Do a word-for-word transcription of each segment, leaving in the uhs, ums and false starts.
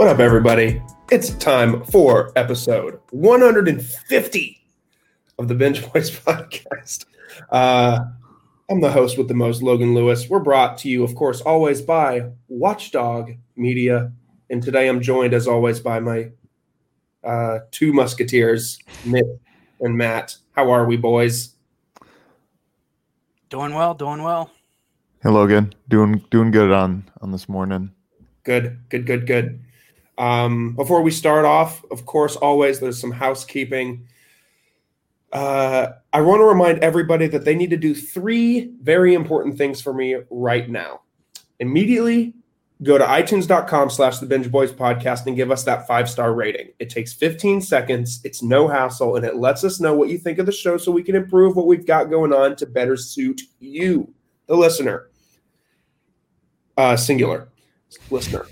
What up, everybody? It's time for episode one hundred fifty of the Binge Boys podcast. Uh, I'm the host with the most, Logan Lewis. We're brought to you, of course, always by Watchdog Media. And today I'm joined, as always, by my uh, two musketeers, Nick and Matt. How are we, boys? Doing well, doing well. Hey, Logan. Doing doing good on, on this morning. Good, good, good, good. Um, before we start off, of course, always there's some housekeeping. Uh, I want to remind everybody that they need to do three very important things for me right now. Immediately go to itunes.com slash the Binge Boys podcast and give us that five-star rating. It takes fifteen seconds. It's no hassle, and it lets us know what you think of the show so we can improve what we've got going on to better suit you, the listener. Uh, singular. Listener.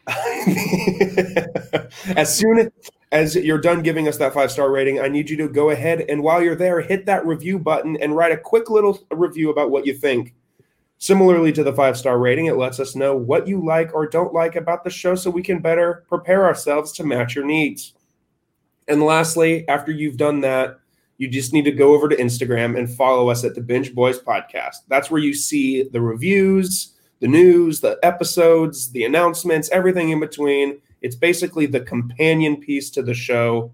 As soon as you're done giving us that five-star rating, I need you to go ahead and while you're there, hit that review button and write a quick little review about what you think. Similarly to the five-star rating, it lets us know what you like or don't like about the show so we can better prepare ourselves to match your needs. And lastly, after you've done that, you just need to go over to Instagram and follow us at the Binge Boys Podcast. That's where you see the reviews, the news, the episodes, the announcements, everything in between. It's basically the companion piece to the show.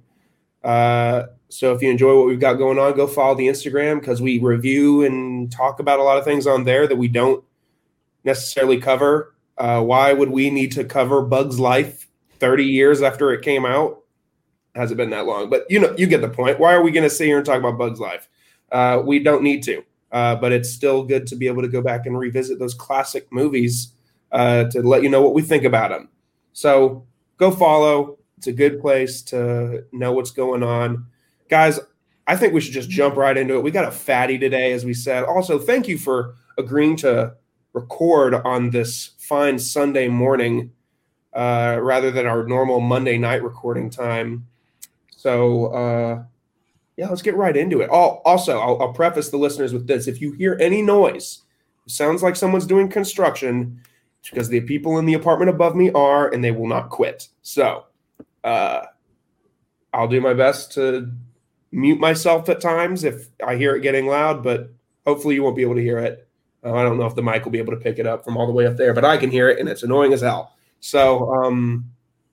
Uh, so if you enjoy what we've got going on, go follow the Instagram because we review and talk about a lot of things on there that we don't necessarily cover. Uh, why would we need to cover Bug's Life thirty years after it came out? Hasn't been that long, but you know, you get the point. Why are we going to sit here and talk about Bug's Life? Uh, we don't need to. Uh, but it's still good to be able to go back and revisit those classic movies uh, to let you know what we think about them. So go follow. It's a good place to know what's going on. Guys, I think we should just jump right into it. We got a fatty today, as we said. Also, thank you for agreeing to record on this fine Sunday morning uh, rather than our normal Monday night recording time. So, uh Yeah, let's get right into it. Oh, also, I'll, I'll preface the listeners with this. If you hear any noise, it sounds like someone's doing construction, it's because the people in the apartment above me are, and they will not quit. So uh, I'll do my best to mute myself at times if I hear it getting loud, but hopefully you won't be able to hear it. Uh, I don't know if the mic will be able to pick it up from all the way up there, but I can hear it, and it's annoying as hell. So, um,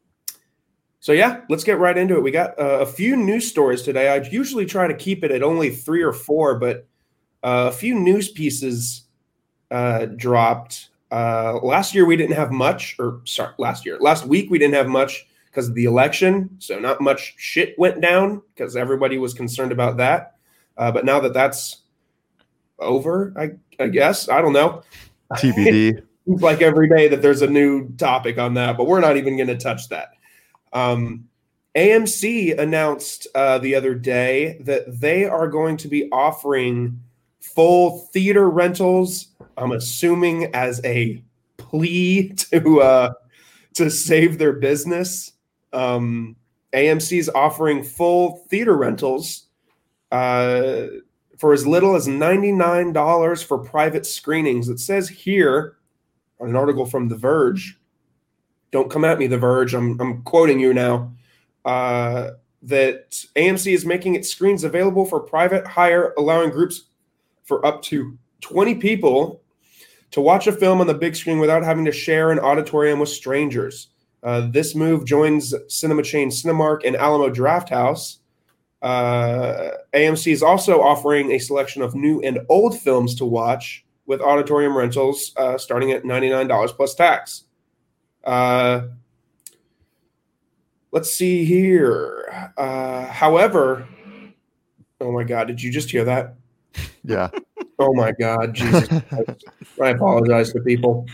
So, yeah, let's get right into it. We got uh, a few news stories today. I usually try to keep it at only three or four, but uh, a few news pieces uh, dropped. Uh, last year, we didn't have much, or sorry, last year. Last week, we didn't have much because of the election, so not much shit went down because everybody was concerned about that. Uh, but now that that's over, I, I guess, I don't know. T B D. Seems like every day that there's a new topic on that, but we're not even going to touch that. Um, A M C announced uh, the other day that they are going to be offering full theater rentals. I'm assuming as a plea to uh, to save their business. Um, A M C is offering full theater rentals uh, for as little as ninety-nine dollars for private screenings. It says here on an article from The Verge. Don't come at me, The Verge. I'm I'm quoting you now. Uh, that A M C is making its screens available for private hire, allowing groups for up to twenty people to watch a film on the big screen without having to share an auditorium with strangers. Uh, this move joins cinema chain Cinemark and Alamo Drafthouse. Uh, A M C is also offering a selection of new and old films to watch with auditorium rentals uh, starting at ninety-nine dollars plus tax. Uh, let's see here. Uh, however, oh my God, did you just hear that? Yeah. Oh my God, Jesus Christ. I apologize to people.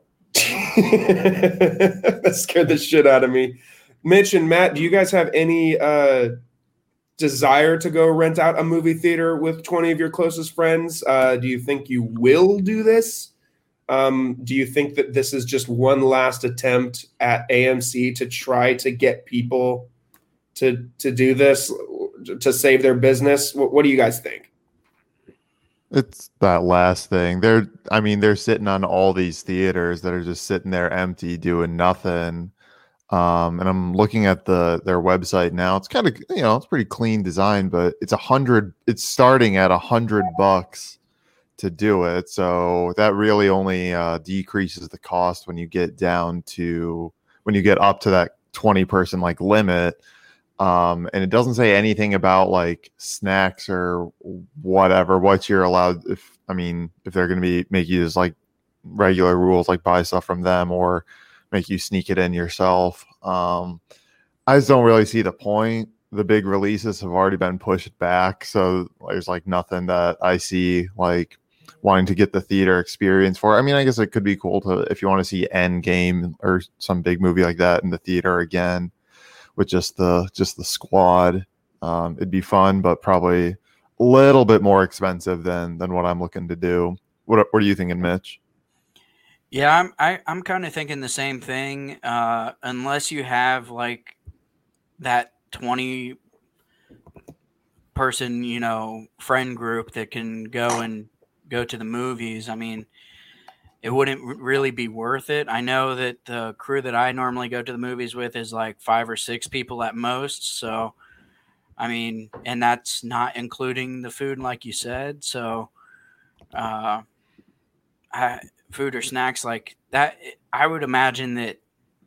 That scared the shit out of me. Mitch and Matt, do you guys have any uh, desire to go rent out a movie theater with twenty of your closest friends? Uh, do you think you will do this? Um, do you think that this is just one last attempt at A M C to try to get people to to do this, to save their business? What, what do you guys think? It's that last thing. They're, I mean, they're sitting on all these theaters that are just sitting there empty, doing nothing. Um, and I'm looking at the their website now. It's kind of, you know, it's pretty clean design, but it's a hundred. It's starting at a hundred bucks to do it. So that really only uh, decreases the cost when you get down to when you get up to that twenty person like limit. Um, and it doesn't say anything about like snacks or whatever, what you're allowed. If I mean, if they're going to be make you use like regular rules, like buy stuff from them or make you sneak it in yourself. Um, I just don't really see the point. The big releases have already been pushed back, so there's like nothing that I see like wanting to get the theater experience for. I mean, I guess it could be cool to if you want to see Endgame or some big movie like that in the theater again with just the just the squad. Um, it'd be fun, but probably a little bit more expensive than than what I'm looking to do. What what are you thinking, Mitch? Yeah, I'm I, I'm kind of thinking the same thing. Uh, unless you have like that twenty person, you know, friend group that can go and go to the movies. I mean, it wouldn't r- really be worth it. I know that the crew that I normally go to the movies with is like five or six people at most. So, I mean, and that's not including the food, like you said. So, uh, I, food or snacks like that, I would imagine that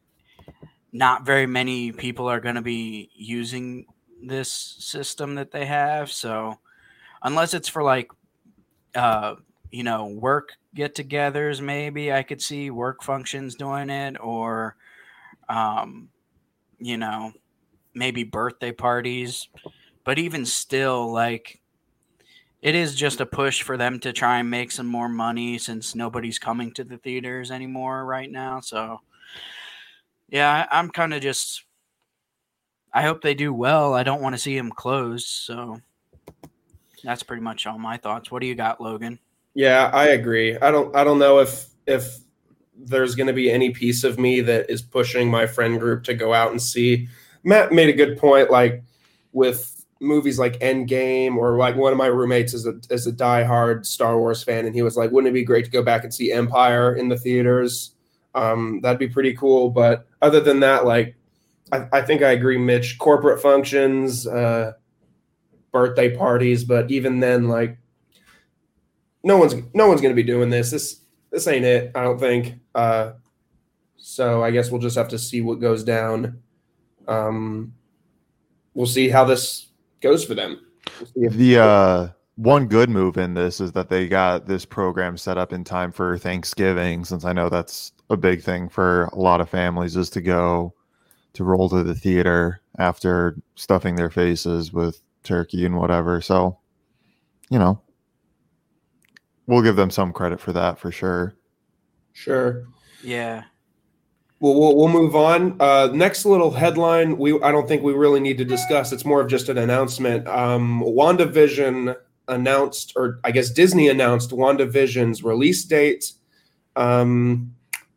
not very many people are going to be using this system that they have. So, unless it's for like, uh, you know, work get-togethers, maybe I could see work functions doing it, or, um, you know, maybe birthday parties. But even still, like, it is just a push for them to try and make some more money since nobody's coming to the theaters anymore right now. So, yeah, I, I'm kind of just. I hope they do well. I don't want to see them closed. So, that's pretty much all my thoughts. What do you got, Logan? Yeah, I agree. I don't I don't know if if there's going to be any piece of me that is pushing my friend group to go out and see. Matt made a good point, like with movies like Endgame, or like one of my roommates is a is a diehard Star Wars fan, and he was like, wouldn't it be great to go back and see Empire in the theaters? Um, that'd be pretty cool. But other than that, like I, I think I agree, Mitch. Corporate functions, uh, birthday parties, but even then, like no one's no one's going to be doing this. This this ain't it, I don't think. Uh, so I guess we'll just have to see what goes down. Um, we'll see how this goes for them. We'll The uh, one good move in this is that they got this program set up in time for Thanksgiving, since I know that's a big thing for a lot of families, is to go to roll to the theater after stuffing their faces with turkey and whatever. So, you know, we'll give them some credit for that for sure. Sure. Yeah. Well, we'll, we'll move on. Uh, next little headline, we I don't think we really need to discuss. It's more of just an announcement. Um, WandaVision announced, or I guess Disney announced WandaVision's release date. Um,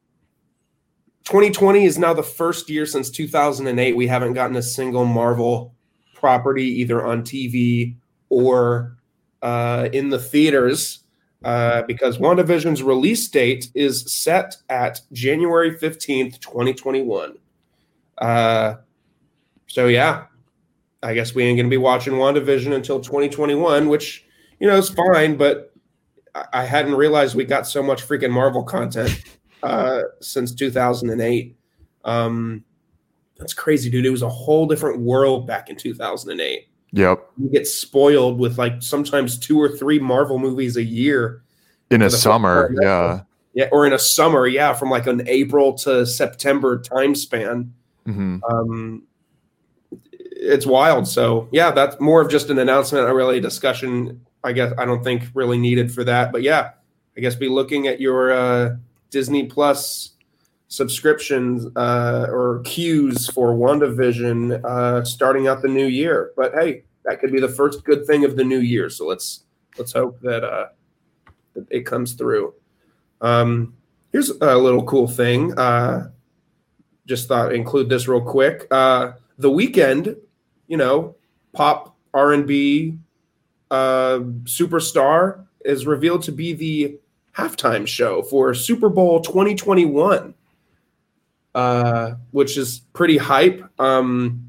twenty twenty is now the first year since two thousand eight we haven't gotten a single Marvel property either on T V or uh, in the theaters. Uh, because WandaVision's release date is set at January fifteenth, twenty twenty-one. Uh, so, yeah, I guess we ain't going to be watching WandaVision until twenty twenty-one, which, you know, is fine, but I, I hadn't realized we got so much freaking Marvel content uh, since two thousand eight. Um, that's crazy, dude. It was a whole different world back in two thousand eight. Yep. You get spoiled with like sometimes two or three Marvel movies a year. In a summer, yeah. Yeah, or in a summer, yeah, from like an April to September time span. Mm-hmm. Um, it's wild. So, yeah, that's more of just an announcement, not really a discussion, I guess. I don't think really needed for that. But, yeah, I guess be looking at your uh, Disney Plus subscriptions uh, or queues for WandaVision uh, starting out the new year. But hey, that could be the first good thing of the new year. So let's let's hope that, uh, that it comes through. Um, here's a little cool thing. Uh, just thought I'd include this real quick. Uh, The Weeknd, you know, pop R and B uh, superstar, is revealed to be the halftime show for Super Bowl twenty twenty-one. uh, which is pretty hype. Um,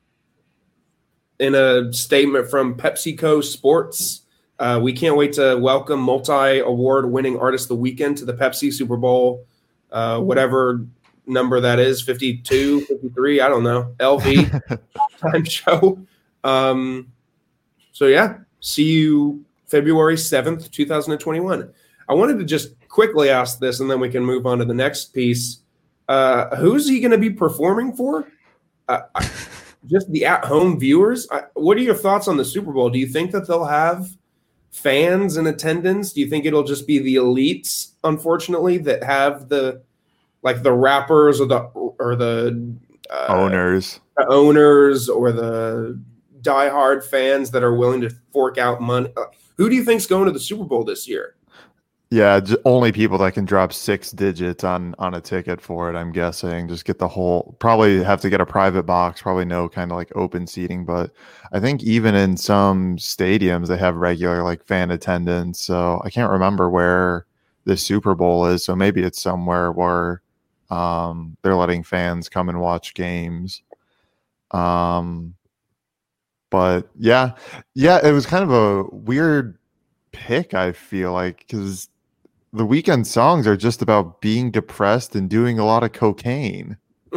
in a statement from PepsiCo Sports, uh, we can't wait to welcome multi-award winning artist of the weekend to the Pepsi Super Bowl, uh, whatever number that is, fifty-two, fifty-three, I don't know, L V time show. Um, so yeah, see you February seventh, twenty twenty-one. I wanted to just quickly ask this, and then we can move on to the next piece. Uh, who's he going to be performing for? Uh, I, just the at-home viewers? I, what are your thoughts on the Super Bowl? Do you think that they'll have fans in attendance? Do you think it'll just be the elites, unfortunately, that have the like the rappers or the or the uh, owners, the owners or the diehard fans that are willing to fork out money? Uh, who do you think's going to the Super Bowl this year? Yeah, j- only people that can drop six digits on on a ticket for it, I'm guessing. Just get the whole, probably have to get a private box, probably no kind of like open seating. But I think even in some stadiums, they have regular like fan attendance. So I can't remember where the Super Bowl is. So maybe it's somewhere where um, they're letting fans come and watch games. Um, but yeah, yeah, it was kind of a weird pick, I feel like, because the Weeknd songs are just about being depressed and doing a lot of cocaine.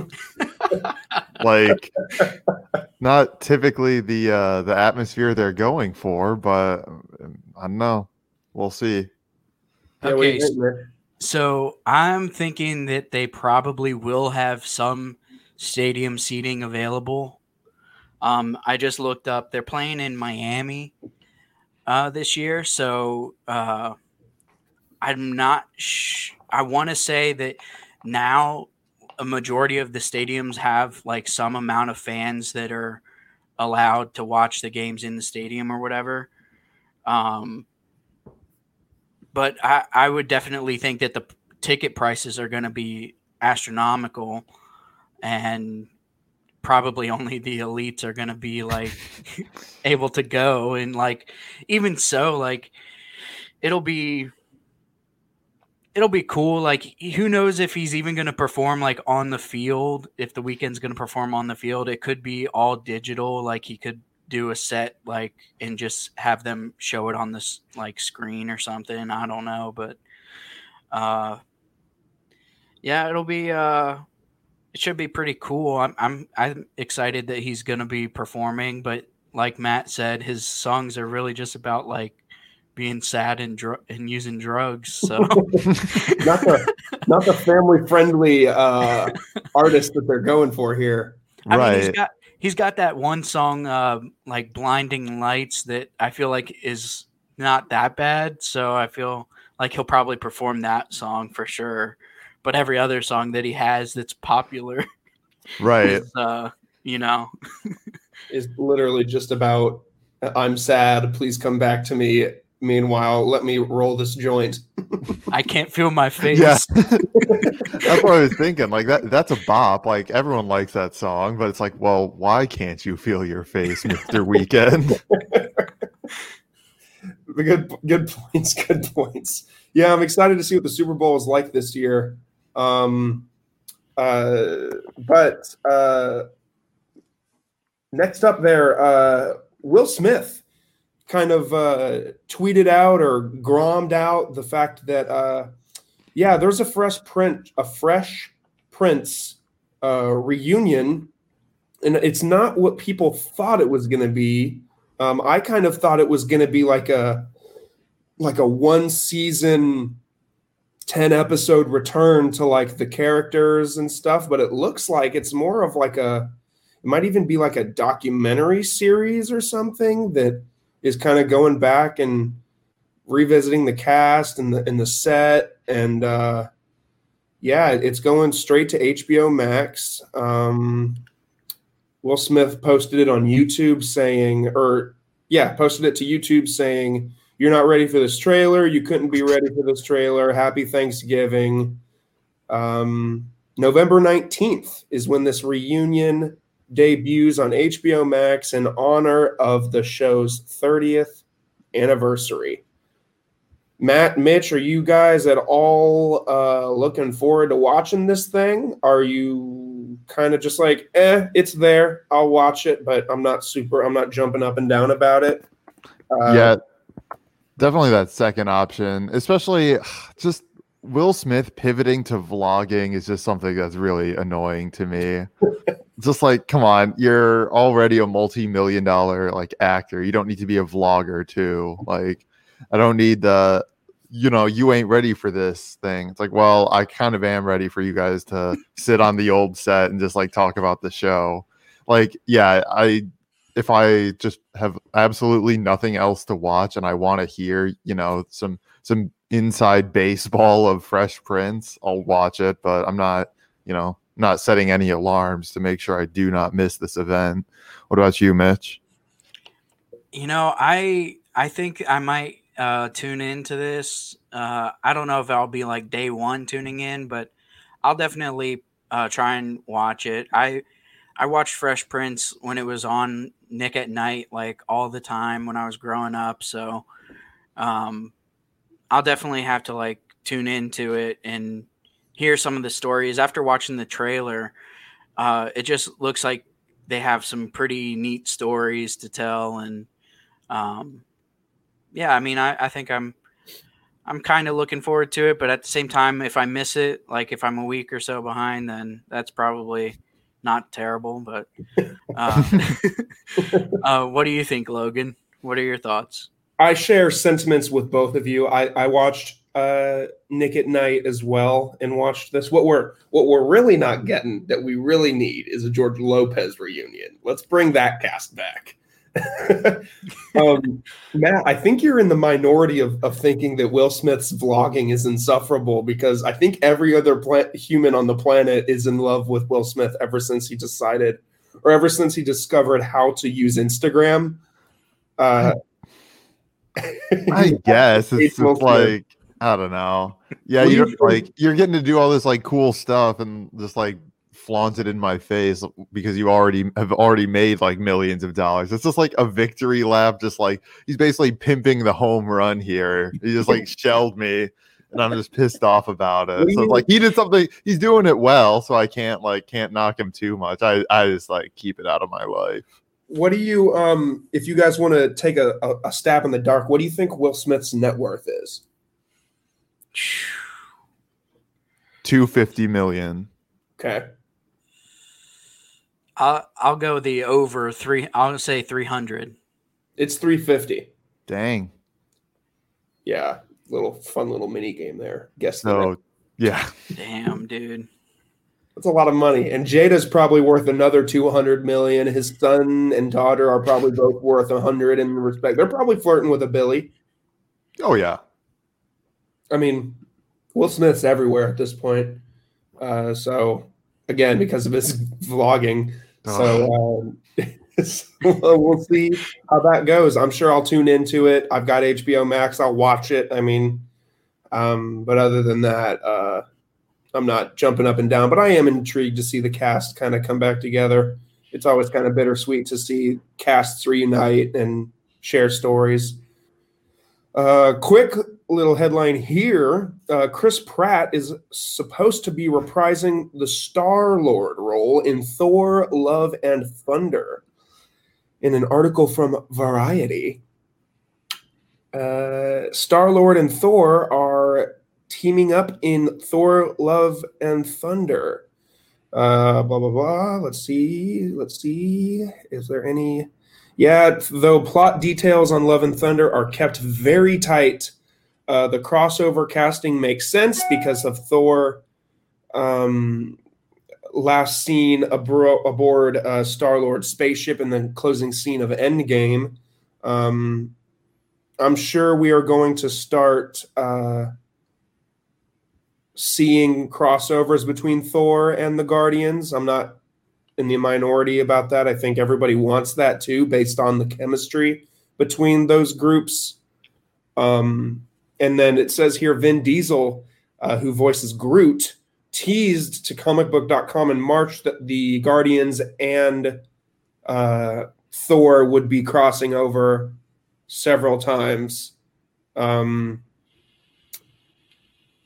Like, not typically the uh, the atmosphere they're going for, but I don't know. We'll see. Okay, so, so I'm thinking that they probably will have some stadium seating available. Um, I just looked up. They're playing in Miami uh, this year, so uh, I'm not sh- I want to say that now a majority of the stadiums have like some amount of fans that are allowed to watch the games in the stadium or whatever. Um, but I, I would definitely think that the p- ticket prices are going to be astronomical, and probably only the elites are going to be like able to go. And like, even so, like it'll be, it'll be cool. Like, who knows if he's even going to perform like on the field, if the Weeknd's going to perform on the field. It could be all digital. Like, he could do a set like and just have them show it on this like screen or something. I don't know, but uh yeah, it'll be uh it should be pretty cool. I'm I'm I'm excited that he's going to be performing, but like Matt said, his songs are really just about like being sad and dr- and using drugs. So not the not the family friendly uh, artist that they're going for here. I Right. mean, he's got he's got that one song, uh, like "Blinding Lights," that I feel like is not that bad. So I feel like he'll probably perform that song for sure. But every other song that he has that's popular, Right. is, uh, you know, Is literally just about I'm sad, please come back to me. Meanwhile, let me roll this joint. I can't feel my face. Yeah. That's what I was thinking. Like that that's a bop. Like everyone likes that song, but it's like, well, why can't you feel your face, Mister Weeknd? Good good points, good points. Yeah, I'm excited to see what the Super Bowl is like this year. Um uh but uh next up there, uh Will Smith kind of uh, tweeted out or grommed out the fact that, uh, yeah, there's a fresh print, a Fresh Prince uh, reunion, and it's not what people thought it was going to be. Um, I kind of thought it was going to be like a like a one season, ten episode return to like the characters and stuff, but it looks like it's more of like a, it might even be like a documentary series or something that is kind of going back and revisiting the cast and the and the set, and uh, yeah, it's going straight to H B O Max. Um, Will Smith posted it on YouTube saying, or yeah, posted it to YouTube saying, "You're not ready for this trailer. You couldn't be ready for this trailer. Happy Thanksgiving." Um, November nineteenth is when this reunion debuts on H B O Max in honor of the show's thirtieth anniversary. Matt, Mitch, are you guys at all uh, looking forward to watching this thing? Are you kind of just like, eh, it's there, I'll watch it, but I'm not super, I'm not jumping up and down about it? Uh, yeah, definitely that second option, especially just Will Smith pivoting to vlogging is just something that's really annoying to me. Just like, come on, you're already a multi-million dollar like actor. You don't need to be a vlogger too. Like, I don't need the, you know, you ain't ready for this thing. It's like, well, I kind of am ready for you guys to sit on the old set and just like talk about the show. Like, yeah, I, if I just have absolutely nothing else to watch and I want to hear, you know, some, some inside baseball of Fresh Prince, I'll watch it, but I'm not, you know, not setting any alarms to make sure I do not miss this event. What about you, Mitch? You know, I I think I might uh, tune into this. Uh, I don't know if I'll be like day one tuning in, but I'll definitely uh, try and watch it. I I watched Fresh Prince when it was on Nick at Night, like all the time when I was growing up. So um, I'll definitely have to like tune into it and hear some of the stories. After watching the trailer, uh, it just looks like they have some pretty neat stories to tell. And um, yeah, I mean, I, I think I'm I'm kind of looking forward to it. But at the same time, if I miss it, like if I'm a week or so behind, then that's probably not terrible. But uh, uh, what do you think, Logan? What are your thoughts? I share sentiments with both of you. I, I watched uh, Nick at Night as well and watched this. What we're what we're really not getting that we really need is a George Lopez reunion. Let's bring that cast back. um, Matt, I think you're in the minority of, of thinking that Will Smith's vlogging is insufferable, because I think every other pla- human on the planet is in love with Will Smith ever since he decided, or ever since he discovered how to use Instagram. Uh, I guess it's just like, I don't know. Yeah, you don't, like you're getting to do all this like cool stuff and just like flaunt it in my face because you already have already made like millions of dollars. It's just like a victory lap. Just like he's basically pimping the home run here. He just like shelled me, and I'm just pissed off about it. So it's like he did something. He's doing it well, so I can't like can't knock him too much. I I just like keep it out of my life. What do you, um, if you guys want to take a, a, a stab in the dark, what do you think Will Smith's net worth is? two hundred fifty million. Okay. I'll, I'll go the over three. I'll say three hundred. It's three fifty. Dang. Yeah. Little fun little mini game there. Guess so, yeah. Damn, dude. That's a lot of money. And Jada's probably worth another two hundred million. His son and daughter are probably both worth a hundred in respect. They're probably flirting with a Billy. Oh, yeah. I mean, Will Smith's everywhere at this point. Uh, so, again, because of his vlogging. Oh. So, um, so we'll see how that goes. I'm sure I'll tune into it. I've got H B O Max. I'll watch it. I mean, um, but other than that, uh, I'm not jumping up and down, but I am intrigued to see the cast kind of come back together. It's always kind of bittersweet to see casts reunite and share stories. Uh, quick little headline here. Uh, Chris Pratt is supposed to be reprising the Star-Lord role in Thor: Love and Thunder. In an article from Variety, uh, Star-Lord and Thor are teaming up in Thor: Love and Thunder. Uh, blah, blah, blah. Let's see. Let's see. Is there any... Yeah, though plot details on Love and Thunder are kept very tight, uh, the crossover casting makes sense because of Thor um, last seen abro- aboard uh, Star-Lord's spaceship in the closing scene of Endgame. Um, I'm sure we are going to start uh, seeing crossovers between Thor and the Guardians. I'm not in the minority about that. I think everybody wants that too, based on the chemistry between those groups. Um, and then it says here, Vin Diesel, uh, who voices Groot, teased to comic book dot com in March that the Guardians and uh, Thor would be crossing over several times. Um,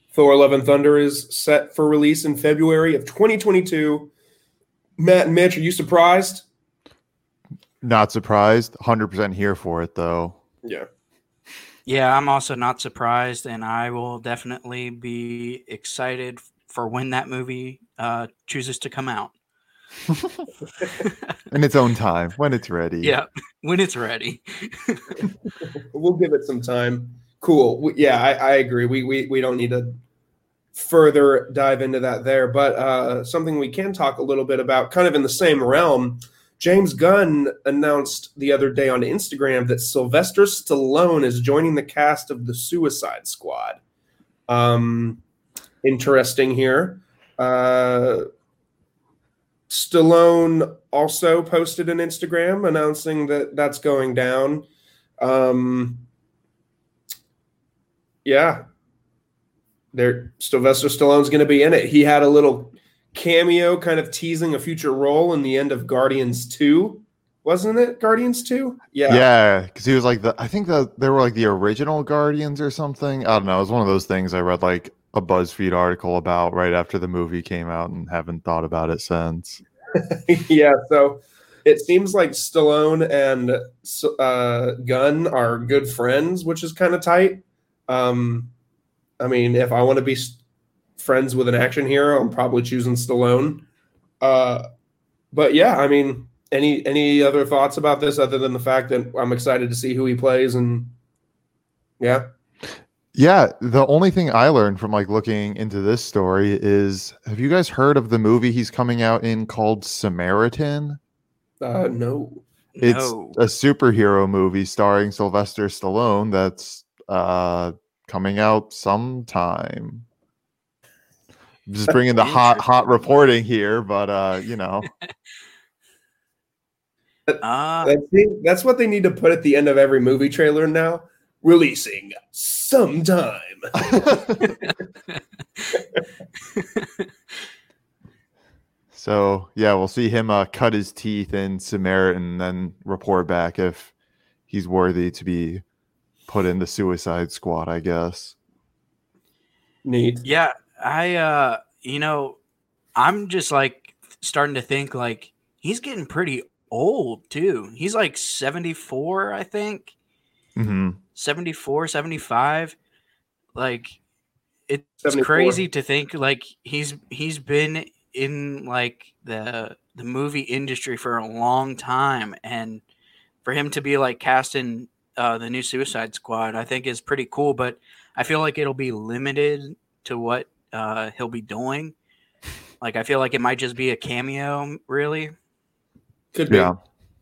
Thor: Love and Thunder is set for release in February of twenty twenty-two. Matt and Mitch, are you surprised? Not surprised. one hundred percent here for it, though. Yeah. Yeah, I'm also not surprised, and I will definitely be excited for when that movie uh, chooses to come out. In its own time, when it's ready. Yeah, when it's ready. We'll give it some time. Cool. We, yeah, I, I agree. We, we we don't need to further dive into that there, but uh, something we can talk a little bit about, kind of in the same realm. James Gunn announced the other day on Instagram that Sylvester Stallone is joining the cast of the Suicide Squad. Um, interesting here. Uh, Stallone also posted an Instagram announcing that that's going down. Um, yeah, there. Sylvester Stallone's going to be in it. He had a little cameo kind of teasing a future role in the end of Guardians two, wasn't it? Guardians two? Yeah. Yeah, because he was like the I think that they were like the original Guardians or something. I don't know. It was one of those things I read like a BuzzFeed article about right after the movie came out and haven't thought about it since. Yeah, so it seems like Stallone and uh, Gunn are good friends, which is kind of tight. Um, I mean, if I want to be friends with an action hero, I'm probably choosing Stallone. Uh, but yeah, I mean, any any other thoughts about this other than the fact that I'm excited to see who he plays? And yeah, yeah. The only thing I learned from like looking into this story is, have you guys heard of the movie he's coming out in called Samaritan? uh, no, It's No. a superhero movie starring Sylvester Stallone that's uh, coming out sometime. Just bringing the hot hot reporting here, but uh, you know, Uh, that's, that's what they need to put at the end of every movie trailer now. Releasing sometime. so yeah, we'll see him uh, cut his teeth in Samaritan and then report back if he's worthy to be put in the Suicide Squad, I guess. Neat. yeah, I, uh, you know, I'm just like starting to think like he's getting pretty old too. He's like seventy-four, I think. Mm-hmm. seventy-four, seventy-five. Like it's seventy-four. crazy to think like he's he's been in like the the movie industry for a long time, and for him to be like cast in uh, the new Suicide Squad, I think is pretty cool. But I feel like it'll be limited to what uh, he'll be doing. Like I feel like it might just be a cameo, really. Could be. Yeah.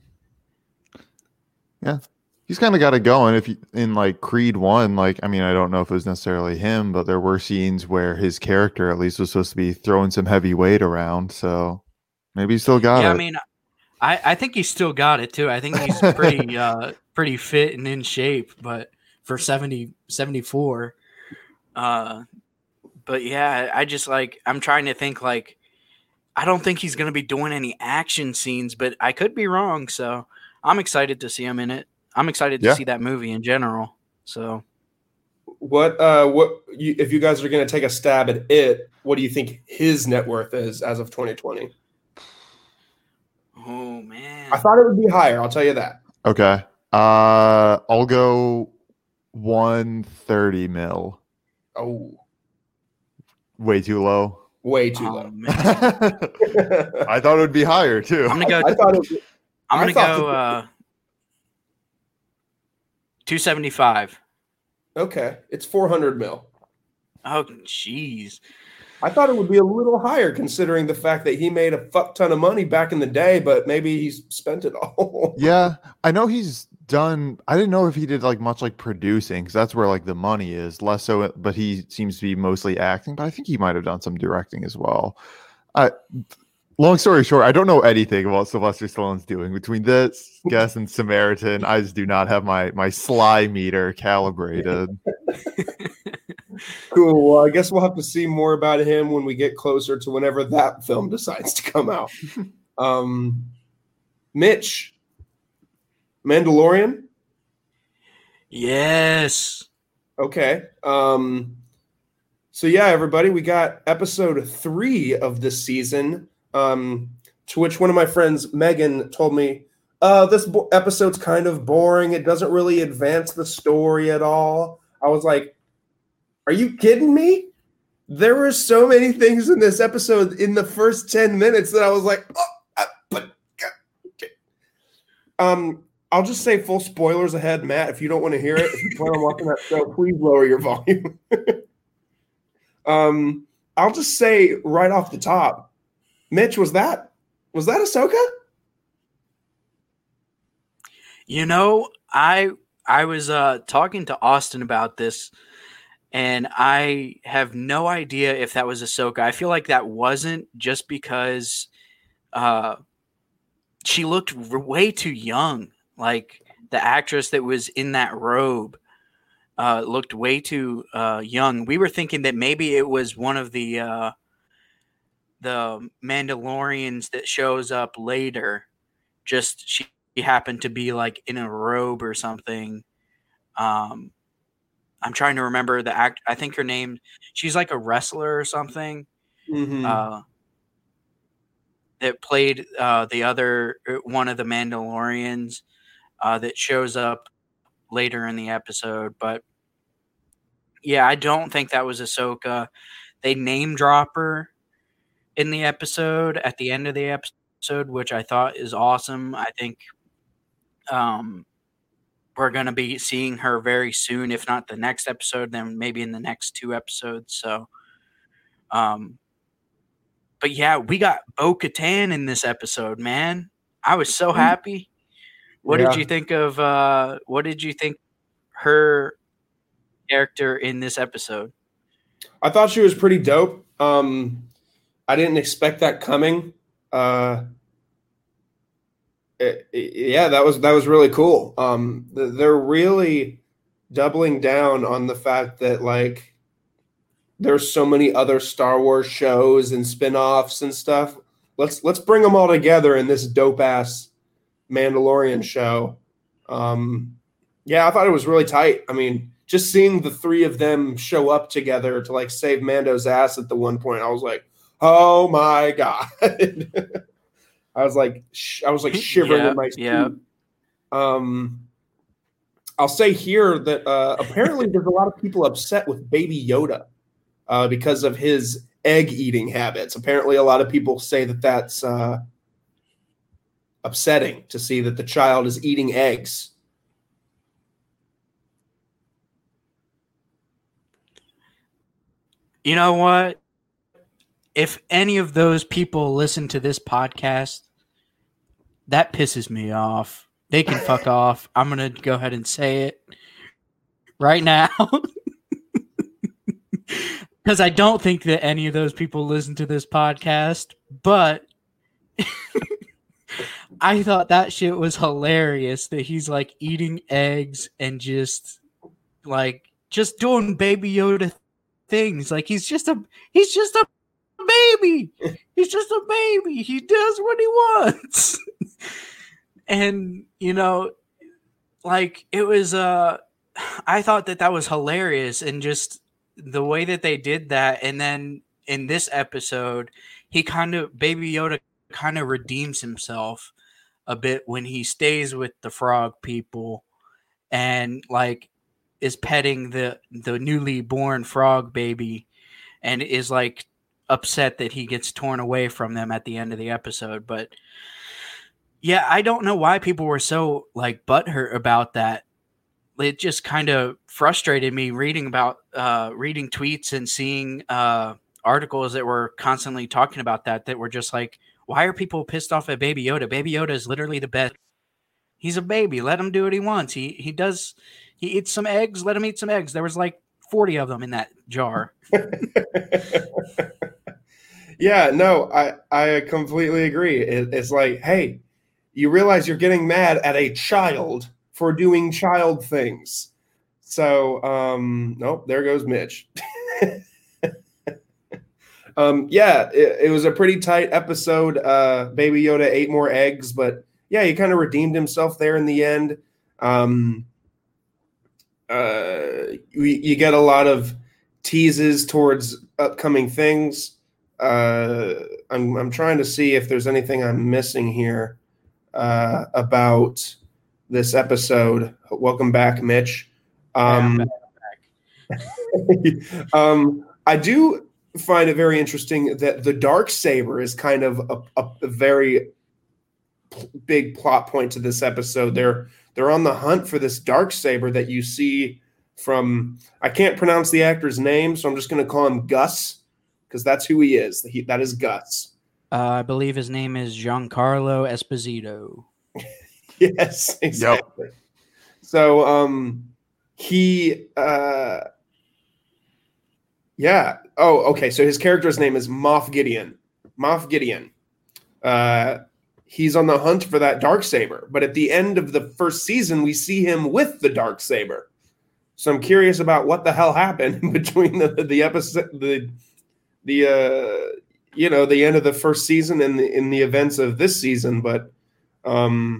Yeah. He's kind of got it going. If you, in like Creed one, like I mean, I don't know if it was necessarily him, but there were scenes where his character at least was supposed to be throwing some heavy weight around. So maybe he still got yeah, it. I mean, I, I think he's still got it too. I think he's pretty uh, pretty fit and in shape, but for seventy, seventy-four. Uh, but yeah, I just like I'm trying to think like I don't think he's going to be doing any action scenes, but I could be wrong. So I'm excited to see him in it. I'm excited to Yeah. see that movie in general. So What uh what you, if you guys are going to take a stab at it, what do you think his net worth is as of twenty twenty? oh man. I thought it would be higher, I'll tell you that. Okay. Uh, I'll go one thirty mil. Oh, Way too low. way too Oh, low. man. I thought it would be higher too. I'm gonna go I thought it was, I'm I gonna thought go that- uh two seventy-five. okay, it's four hundred mil. Oh jeez. I thought it would be a little higher considering the fact that he made a fuck ton of money back in the day, but maybe he's spent it all. Yeah, I know he's done. I didn't know if he did like much like producing because that's where like the money is. Less so, but he seems to be mostly acting. But I think he might have done some directing as well. I, long story short, I don't know anything about Sylvester Stallone's doing between this, Guess, and Samaritan. I just do not have my my sly meter calibrated. Cool. Well, I guess we'll have to see more about him when we get closer to whenever that film decides to come out. um, Mitch, Mandalorian. Yes. Okay. Um, So yeah, everybody, we got episode three of this season. Um, to which one of my friends, Megan, told me, uh, this bo- episode's kind of boring. It doesn't really advance the story at all. I was like, are you kidding me? There were so many things in this episode in the first ten minutes that I was like, oh, uh, but um, I'll just say full spoilers ahead, Matt. If you don't want to hear it, if you plan on watching that show, please lower your volume. um, I'll just say right off the top, Mitch, was that was that Ahsoka? You know, I I was uh, talking to Austin about this, and I have no idea if that was Ahsoka. I feel like that wasn't, just because uh, she looked r- way too young. Like, the actress that was in that robe uh, looked way too uh, young. We were thinking that maybe it was one of the uh, the Mandalorians that shows up later. Just she happened to be like in a robe or something. Um, I'm trying to remember the act. I think her name. She's like a wrestler or something. Mm-hmm. Uh, that played uh, the other one of the Mandalorians uh, that shows up later in the episode. But yeah, I don't think that was Ahsoka. They name drop her in the episode at the end of the episode, which I thought is awesome. I think um, we're going to be seeing her very soon, if not the next episode, then maybe in the next two episodes. So, um, but yeah, we got Bo-Katan in this episode, man. I was so happy. What Yeah. did you think of, uh, what did you think her character in this episode? I thought she was pretty dope. Um, I didn't expect that coming. Uh, it, it- yeah, that was that was really cool. Um, th- they're really doubling down on the fact that like there's so many other Star Wars shows and spin-offs and stuff. Let's let's bring them all together in this dope ass Mandalorian show. Um, yeah, I thought it was really tight. I mean, just seeing the three of them show up together to like save Mando's ass at the one point, I was like, "Oh my god!" I was like, sh- I was like shivering Yeah, in my seat. yeah. Um, I'll say here that uh, apparently there's a lot of people upset with Baby Yoda uh, because of his egg eating habits. Apparently, a lot of people say that that's uh, upsetting to see that the child is eating eggs. You know what? If any of those people listen to this podcast, that pisses me off. They can fuck off. I'm going to go ahead and say it right now. Because I don't think that any of those people listen to this podcast, but I thought that shit was hilarious that he's like eating eggs and just like just doing Baby Yoda things. Like he's just a he's just a baby. He's just a baby. He does what he wants. And you know, like it was uh I thought that that was hilarious, and just the way that they did that. And then in this episode, he kind of Baby Yoda kind of redeems himself a bit when he stays with the frog people and like is petting the the newly born frog baby and is like upset that he gets torn away from them at the end of the episode. But yeah, I don't know why people were so like butthurt about that. It just kind of frustrated me reading about uh reading tweets and seeing uh articles that were constantly talking about that that were just like, why are people pissed off at Baby Yoda? Baby Yoda is literally the best. He's a baby. Let him do what he wants. He he does. He eats some eggs. Let him eat some eggs. There was like forty of them in that jar. Yeah, no, I, I completely agree. It, it's like, hey, you realize you're getting mad at a child for doing child things. So, um, nope, there goes Mitch. um, yeah, it, it was a pretty tight episode. Uh, Baby Yoda ate more eggs, but yeah, he kind of redeemed himself there in the end. Um, uh, we, you get a lot of teases towards upcoming things. Uh, I'm I'm trying to see if there's anything I'm missing here uh, about this episode. Welcome back, Mitch. Um, Yeah, back. um, I do find it very interesting that the Darksaber is kind of a, a, a very p- big plot point to this episode. They're they're on the hunt for this Darksaber that you see from, I can't pronounce the actor's name, so I'm just going to call him Gus because that's who he is. He, that is Gus. Uh, I believe his name is Giancarlo Esposito. Yes, exactly. Yep. So um, he, uh, yeah. Oh, okay. So his character's name is Moff Gideon. Moff Gideon. Uh, he's on the hunt for that Darksaber, but at the end of the first season, we see him with the Darksaber. So I'm curious about what the hell happened between the the episode, the the uh, you know, the end of the first season and the, in the events of this season. But um,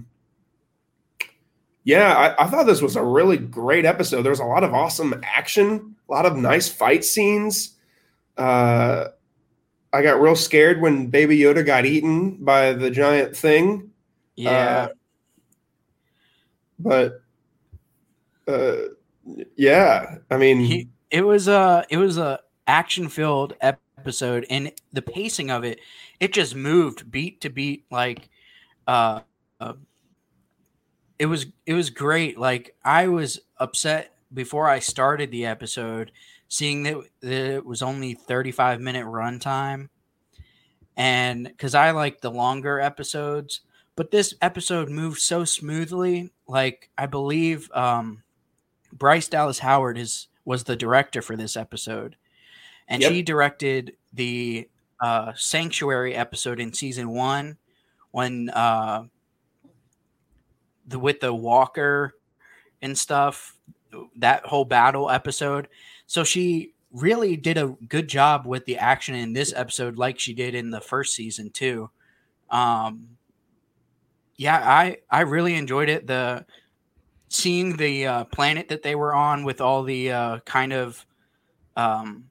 yeah, I, I thought this was a really great episode. There was a lot of awesome action, a lot of nice fight scenes. Uh, I got real scared when Baby Yoda got eaten by the giant thing. Yeah, uh, but. Uh, Yeah, I mean, he, it was a it was a action filled episode, and the pacing of it, it just moved beat to beat. Like, uh, uh, it was it was great. Like, I was upset before I started the episode, seeing that, that it was only thirty-five minute runtime, and because I like the longer episodes, but this episode moved so smoothly. Like, I believe. Um, Bryce Dallas Howard is was the director for this episode, and yep. she directed the uh, Sanctuary episode in season one when uh, the with the Walker and stuff, that whole battle episode. So she really did a good job with the action in this episode, like she did in the first season too. Um, yeah, I I really enjoyed it. The Seeing the uh, planet that they were on with all the uh, kind of um,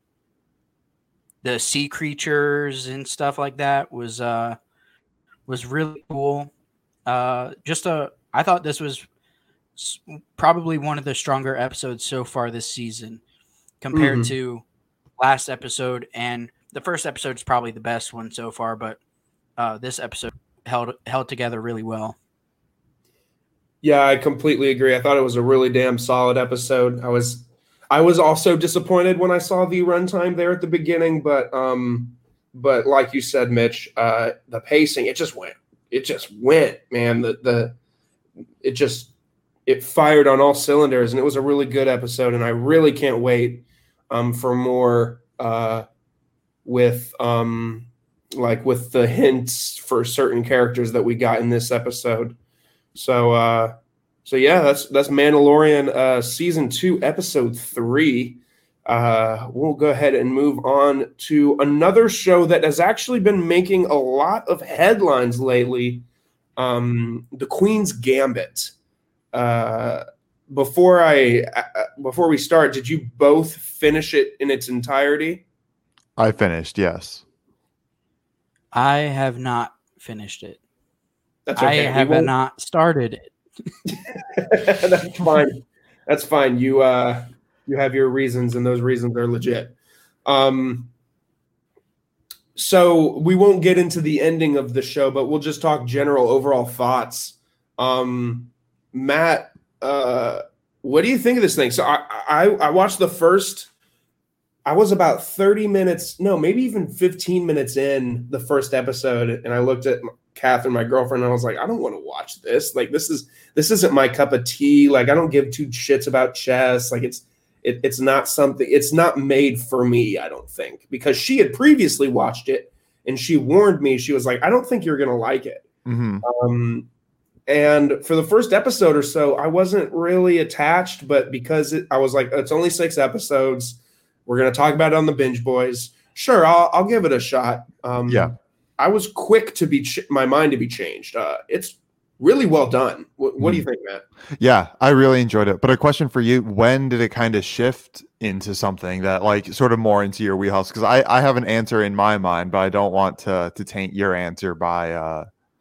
the sea creatures and stuff like that was uh, was really cool. Uh, just a, I thought this was probably one of the stronger episodes so far this season compared mm-hmm. to last episode, and the first episode is probably the best one so far. But uh, this episode held held together really well. Yeah, I completely agree. I thought it was a really damn solid episode. I was I was also disappointed when I saw the runtime there at the beginning, but um but like you said, Mitch, uh the pacing, it just went. It just went, man. The the it just it fired on all cylinders, and it was a really good episode, and I really can't wait um for more uh with um like with the hints for certain characters that we got in this episode. So, uh, so yeah, that's that's Mandalorian uh, season two, episode three. Uh, we'll go ahead and move on to another show that has actually been making a lot of headlines lately. Um, The Queen's Gambit. Uh, before I uh, before we start, did you both finish it in its entirety? I finished, yes. I have not finished it. That's okay. I have not started it. That's fine. That's fine. You uh, you have your reasons, and those reasons are legit. Um, so we won't get into the ending of the show, but we'll just talk general overall thoughts. Um, Matt, uh, what do you think of this thing? So I, I I watched the first. I was about thirty minutes, no, maybe even fifteen minutes in the first episode, and I looked at Catherine, my girlfriend, and I was like, I don't want to watch this. Like, this is this isn't my cup of tea. Like, I don't give two shits about chess. Like, it's it, it's not something. It's not made for me, I don't think, because she had previously watched it, and she warned me. She was like, I don't think you're gonna like it. Mm-hmm. Um, and for the first episode or so, I wasn't really attached, but because it, I was like, it's only six episodes. We're going to talk about it on the Binge Boys. Sure, I'll, I'll give it a shot. Um, yeah. I was quick to be ch- my mind to be changed. Uh, it's really well done. What, what do you think, Matt? Yeah, I really enjoyed it. But a question for you: when did it kind of shift into something that, like, sort of more into your wheelhouse? Because I, I have an answer in my mind, but I don't want to to taint your answer by uh,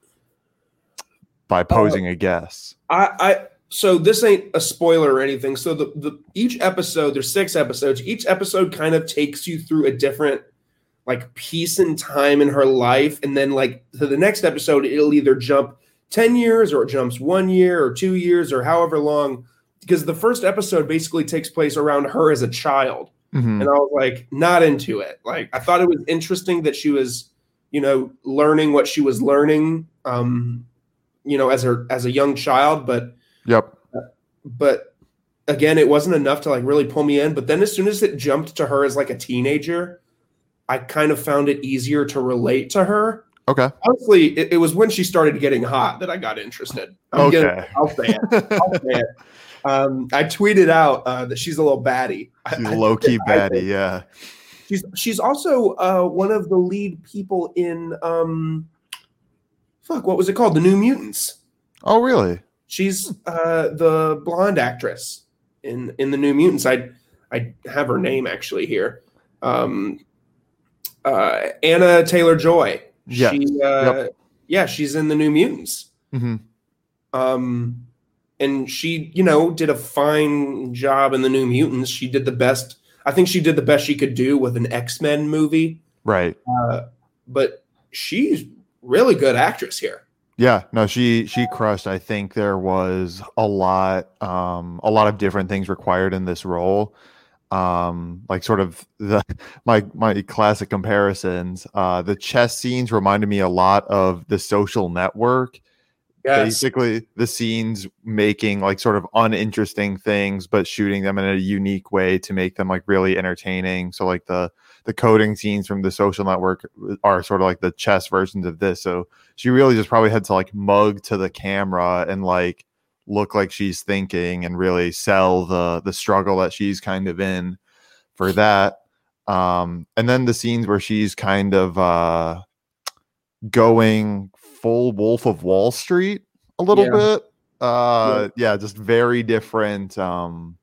by posing uh, a guess. I, I so this ain't a spoiler or anything. So the the each episode, there's six episodes. Each episode kind of takes you through a different like piece in time in her life, and then like to the next episode, it'll either jump ten years or it jumps one year or two years or however long, because the first episode basically takes place around her as a child. Mm-hmm. And I was like, not into it. Like, I thought it was interesting that she was, you know, learning what she was learning, um, you know, as her, as a young child, but, yep. Uh, but again, it wasn't enough to like really pull me in. But then as soon as it jumped to her as like a teenager, I kind of found it easier to relate to her. Okay. Honestly, it, it was when she started getting hot that I got interested. I'm okay. Getting, I'll say it. I'll say it. Um, I tweeted out uh, that she's a little baddie. She's a low-key baddie, yeah. She's she's also uh, one of the lead people in um, fuck, what was it called? The New Mutants. Oh, really? She's uh, the blonde actress in in the New Mutants. I I have her name actually here. Um, uh, Anna Taylor-Joy. Yeah. She, uh, yep. yeah, she's in the New Mutants. Mm-hmm. Um, and she, you know, did a fine job in the New Mutants. She did the best. I think she did the best she could do with an X-Men movie. Right. Uh, but she's really good actress here. Yeah, no, she she crushed. I think there was a lot, um, a lot of different things required in this role. Um, like sort of the my my classic comparisons. Uh, the chess scenes reminded me a lot of The Social Network. Yes. Basically, the scenes making like sort of uninteresting things, but shooting them in a unique way to make them like really entertaining. So like the the coding scenes from The Social Network are sort of like the chess versions of this. So she really just probably had to like mug to the camera and like look like she's thinking and really sell the the struggle that she's kind of in for that. Um, and then the scenes where she's kind of uh, going full Wolf of Wall Street a little yeah. bit. Uh, yeah. yeah, just very different um,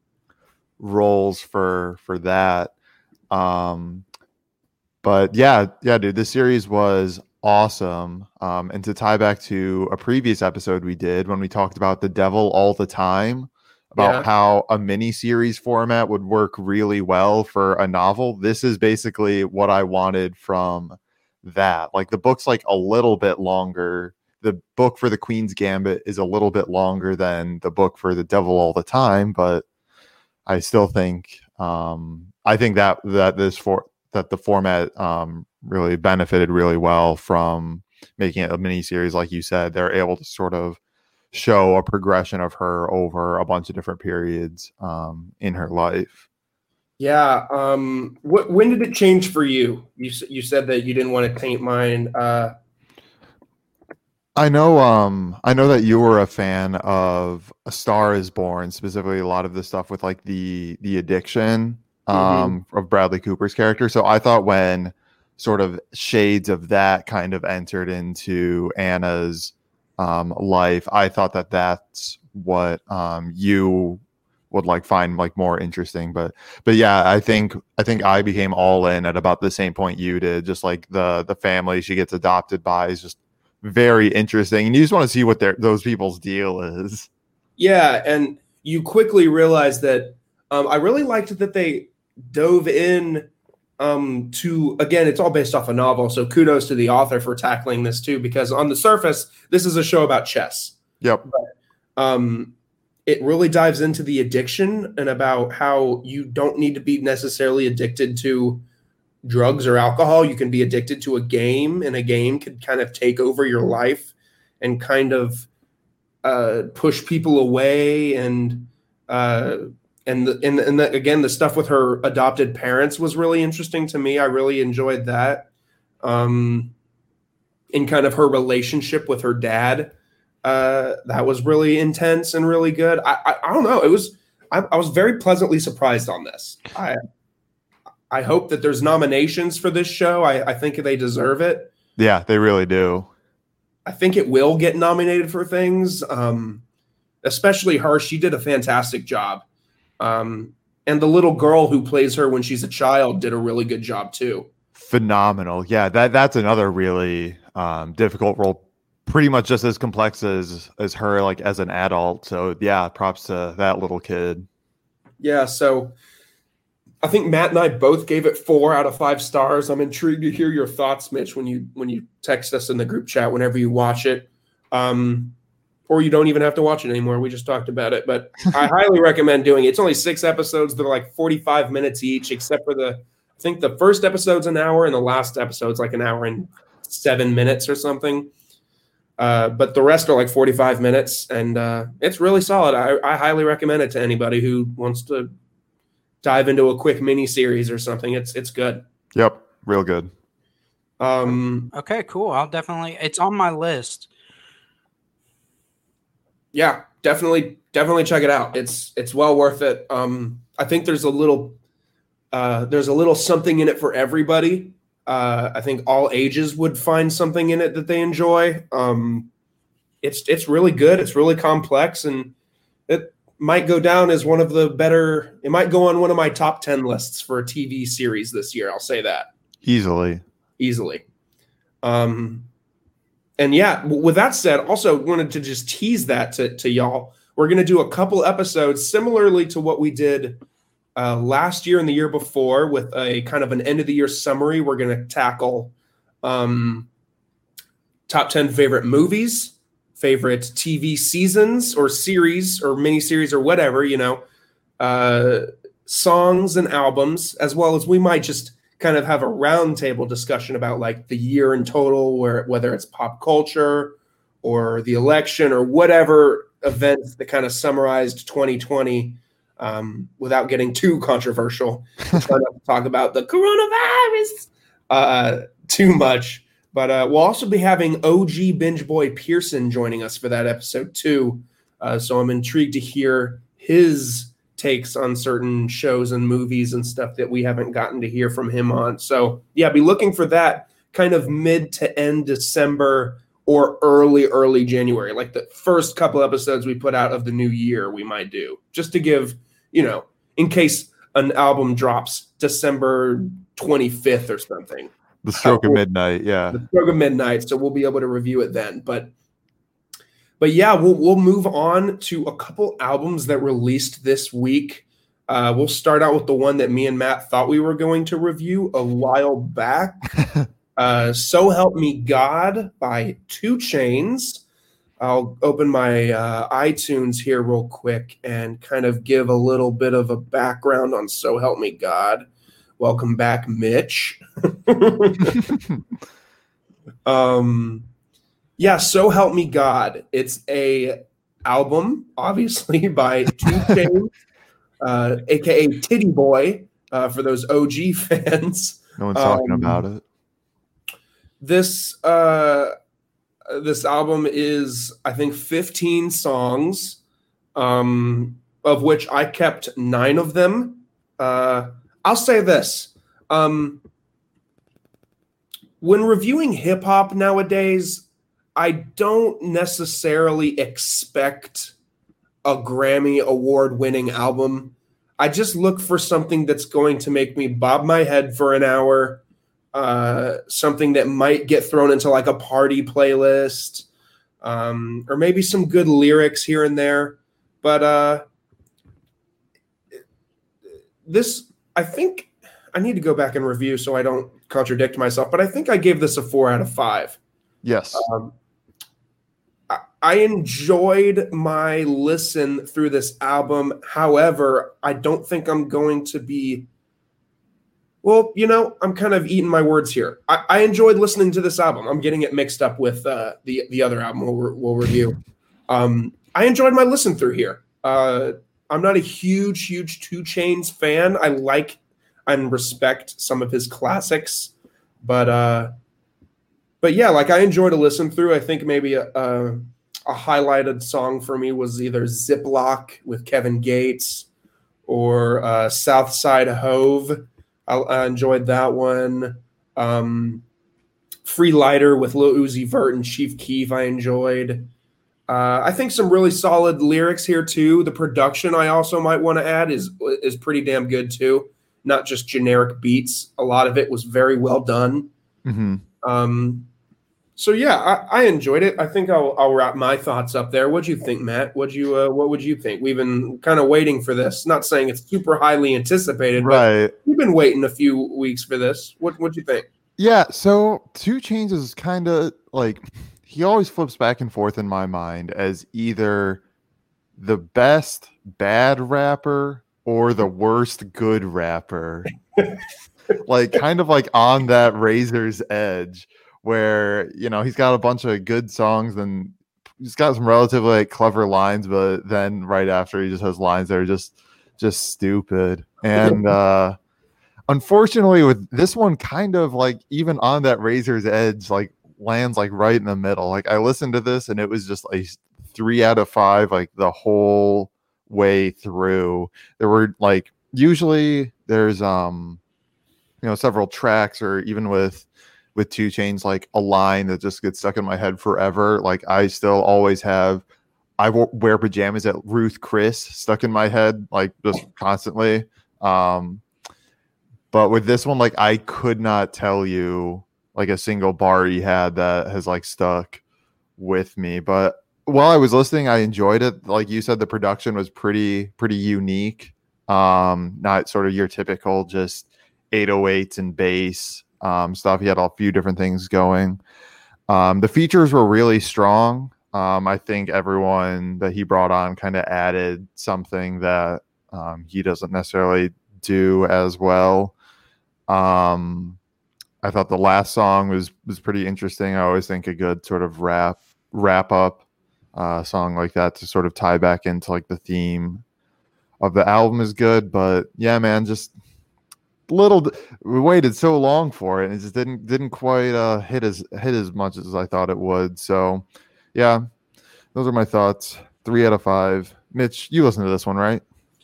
roles for for that. Um, but yeah, yeah, dude, this series was awesome. Um, and to tie back to a previous episode we did when we talked about The Devil All the Time, about yeah. how a mini series format would work really well for a novel. This is basically what I wanted from that. Like the book's like a little bit longer. The book for The Queen's Gambit is a little bit longer than the book for The Devil All the Time, but I still think um, I think that that this for that the format um, really benefited really well from making it a mini series. Like you said, they're able to sort of show a progression of her over a bunch of different periods um, in her life. Yeah. Um, wh- when did it change for you? You you said that you didn't want to taint mine. Uh, I know. Um, I know that you were a fan of A Star Is Born, specifically a lot of the stuff with like the the addiction um, mm-hmm. of Bradley Cooper's character. So I thought when sort of shades of that kind of entered into Anna's um, life, I thought that that's what um, you would like find like more interesting. But but yeah, I think I think I became all in at about the same point you did. Just like the the family she gets adopted by is just very interesting, and you just want to see what their those people's deal is. Yeah, and you quickly realize that um, I really liked that they dove in um, to, again, it's all based off a novel, so kudos to the author for tackling this too, because on the surface, this is a show about chess. Yep. But, um, it really dives into the addiction and about how you don't need to be necessarily addicted to drugs or alcohol. You can be addicted to a game, and a game could kind of take over your life and kind of uh, push people away. And uh, and the, and, and the, again, the stuff with her adopted parents was really interesting to me. I really enjoyed that. Um, and kind of her relationship with her dad. Uh, that was really intense and really good. I, I, I don't know. It was, I, I was very pleasantly surprised on this. I, I hope that there's nominations for this show. I, I think they deserve it. Yeah, they really do. I think it will get nominated for things, um, especially her. She did a fantastic job. Um, and the little girl who plays her when she's a child did a really good job too. Phenomenal. Yeah, that that's another really um, difficult role. Pretty much just as complex as as her, like as an adult. So yeah, props to that little kid. Yeah, so I think Matt and I both gave it four out of five stars. I'm intrigued to hear your thoughts, Mitch, when you when you text us in the group chat whenever you watch it. Um, or you don't even have to watch it anymore. We just talked about it. But I highly recommend doing it. It's only six episodes. They're like forty-five minutes each, except for the, I think the first episode's an hour and the last episode's like an hour and seven minutes or something. Uh, but the rest are like forty-five minutes, and uh, it's really solid. I, I highly recommend it to anybody who wants to dive into a quick mini series or something. It's it's good. Yep, real good. Um, okay, cool. I'll definitely. It's on my list. Yeah, definitely, definitely check it out. It's it's well worth it. Um, I think there's a little uh, there's a little something in it for everybody. Uh, I think all ages would find something in it that they enjoy. Um, it's it's really good. It's really complex, and it might go down as one of the better. It might go on one of my top ten lists for a T V series this year. I'll say that easily, easily. Um, and yeah, with that said, also wanted to just tease that to to y'all. We're going to do a couple episodes similarly to what we did Uh, last year and the year before with a kind of an end of the year summary. We're going to tackle um, top ten favorite movies, favorite T V seasons or series or miniseries or whatever, you know, uh, songs and albums, as well as we might just kind of have a roundtable discussion about like the year in total, where whether it's pop culture or the election or whatever events that kind of summarized twenty twenty. Um, without getting too controversial, try not to talk about the coronavirus uh, too much. But uh, we'll also be having O G Binge Boy Pearson joining us for that episode too. Uh, so I'm intrigued to hear his takes on certain shows and movies and stuff that we haven't gotten to hear from him on. So yeah, be looking for that kind of mid to end December or early, early January, like the first couple episodes we put out of the new year we might do, just to give, you know, in case an album drops December twenty-fifth or something. The Stroke uh, of Midnight, yeah. The Stroke of Midnight, so we'll be able to review it then. But but yeah, we'll we'll move on to a couple albums that released this week. Uh, we'll start out with the one that me and Matt thought we were going to review a while back. uh, So Help Me God by two Chainz. I'll open my uh, iTunes here real quick and kind of give a little bit of a background on So Help Me God. Welcome back, Mitch. um, yeah, So Help Me God. It's a album, obviously, by two Chainz, uh, a k a. Titty Boy, uh, for those O G fans. No one's talking um, about it. This... Uh, This album is, I think, fifteen songs, um, of which I kept nine of them. Uh, I'll say this. Um, when reviewing hip-hop nowadays, I don't necessarily expect a Grammy award-winning album. I just look for something that's going to make me bob my head for an hour, uh something that might get thrown into like a party playlist, um or maybe some good lyrics here and there. But uh this, I think I need to go back and review so I don't contradict myself, but I think I gave this a four out of five. Yes. um, I, I enjoyed my listen through this album. However, I don't think I'm going to be Well, you know, I'm kind of eating my words here. I, I enjoyed listening to this album. I'm getting it mixed up with uh, the the other album we'll, we'll review. Um, I enjoyed my listen through here. Uh, I'm not a huge, huge two Chainz fan. I like and respect some of his classics, but uh, but yeah, like I enjoyed a listen through. I think maybe a, a, a highlighted song for me was either Ziploc with Kevin Gates or uh, Southside Hove. I, I enjoyed that one. Um, Free Lighter with Lil Uzi Vert and Chief Keef I enjoyed. Uh, I think some really solid lyrics here too. The production I also might want to add is is pretty damn good too. Not just generic beats. A lot of it was very well done. Mm-hmm. Um, so yeah, I, I enjoyed it. I think I'll I'll wrap my thoughts up there. What'd you think, Matt? What'd you uh, what would you think? We've been kind of waiting for this. Not saying it's super highly anticipated, Right. but we've been waiting a few weeks for this. What what'd you think? Yeah, so two Chainz is kind of like he always flips back and forth in my mind as either the best bad rapper or the worst good rapper. Like kind of like on that razor's edge where, you know, he's got a bunch of good songs and he's got some relatively like, clever lines, but then right after he just has lines that are just just stupid. And uh unfortunately with this one kind of like even on that razor's edge like lands like right in the middle. Like I listened to this and it was just like three out of five like the whole way through. There were like usually there's um you know several tracks or even with with two Chainz like a line that just gets stuck in my head forever. Like I still always have I wear pajamas at Ruth Chris stuck in my head like just constantly. Um But with this one, like I could not tell you like a single bar he had that has like stuck with me. But while I was listening, I enjoyed it. Like you said, the production was pretty, pretty unique. Um, not sort of your typical just eight oh eights and bass um, stuff. He had a few different things going. Um, the features were really strong. Um, I think everyone that he brought on kind of added something that um, he doesn't necessarily do as well. Um, I thought the last song was was pretty interesting. I always think a good sort of wrap wrap up uh, song like that to sort of tie back into like the theme of the album is good. But yeah, man, just little. We waited so long for it, and it just didn't didn't quite uh, hit as hit as much as I thought it would. So yeah, those are my thoughts. Three out of five. Mitch, you listened to this one, right?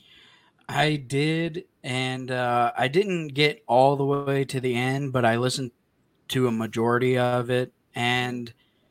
I did, and uh, I didn't get all the way to the end, but I listened to a majority of it, and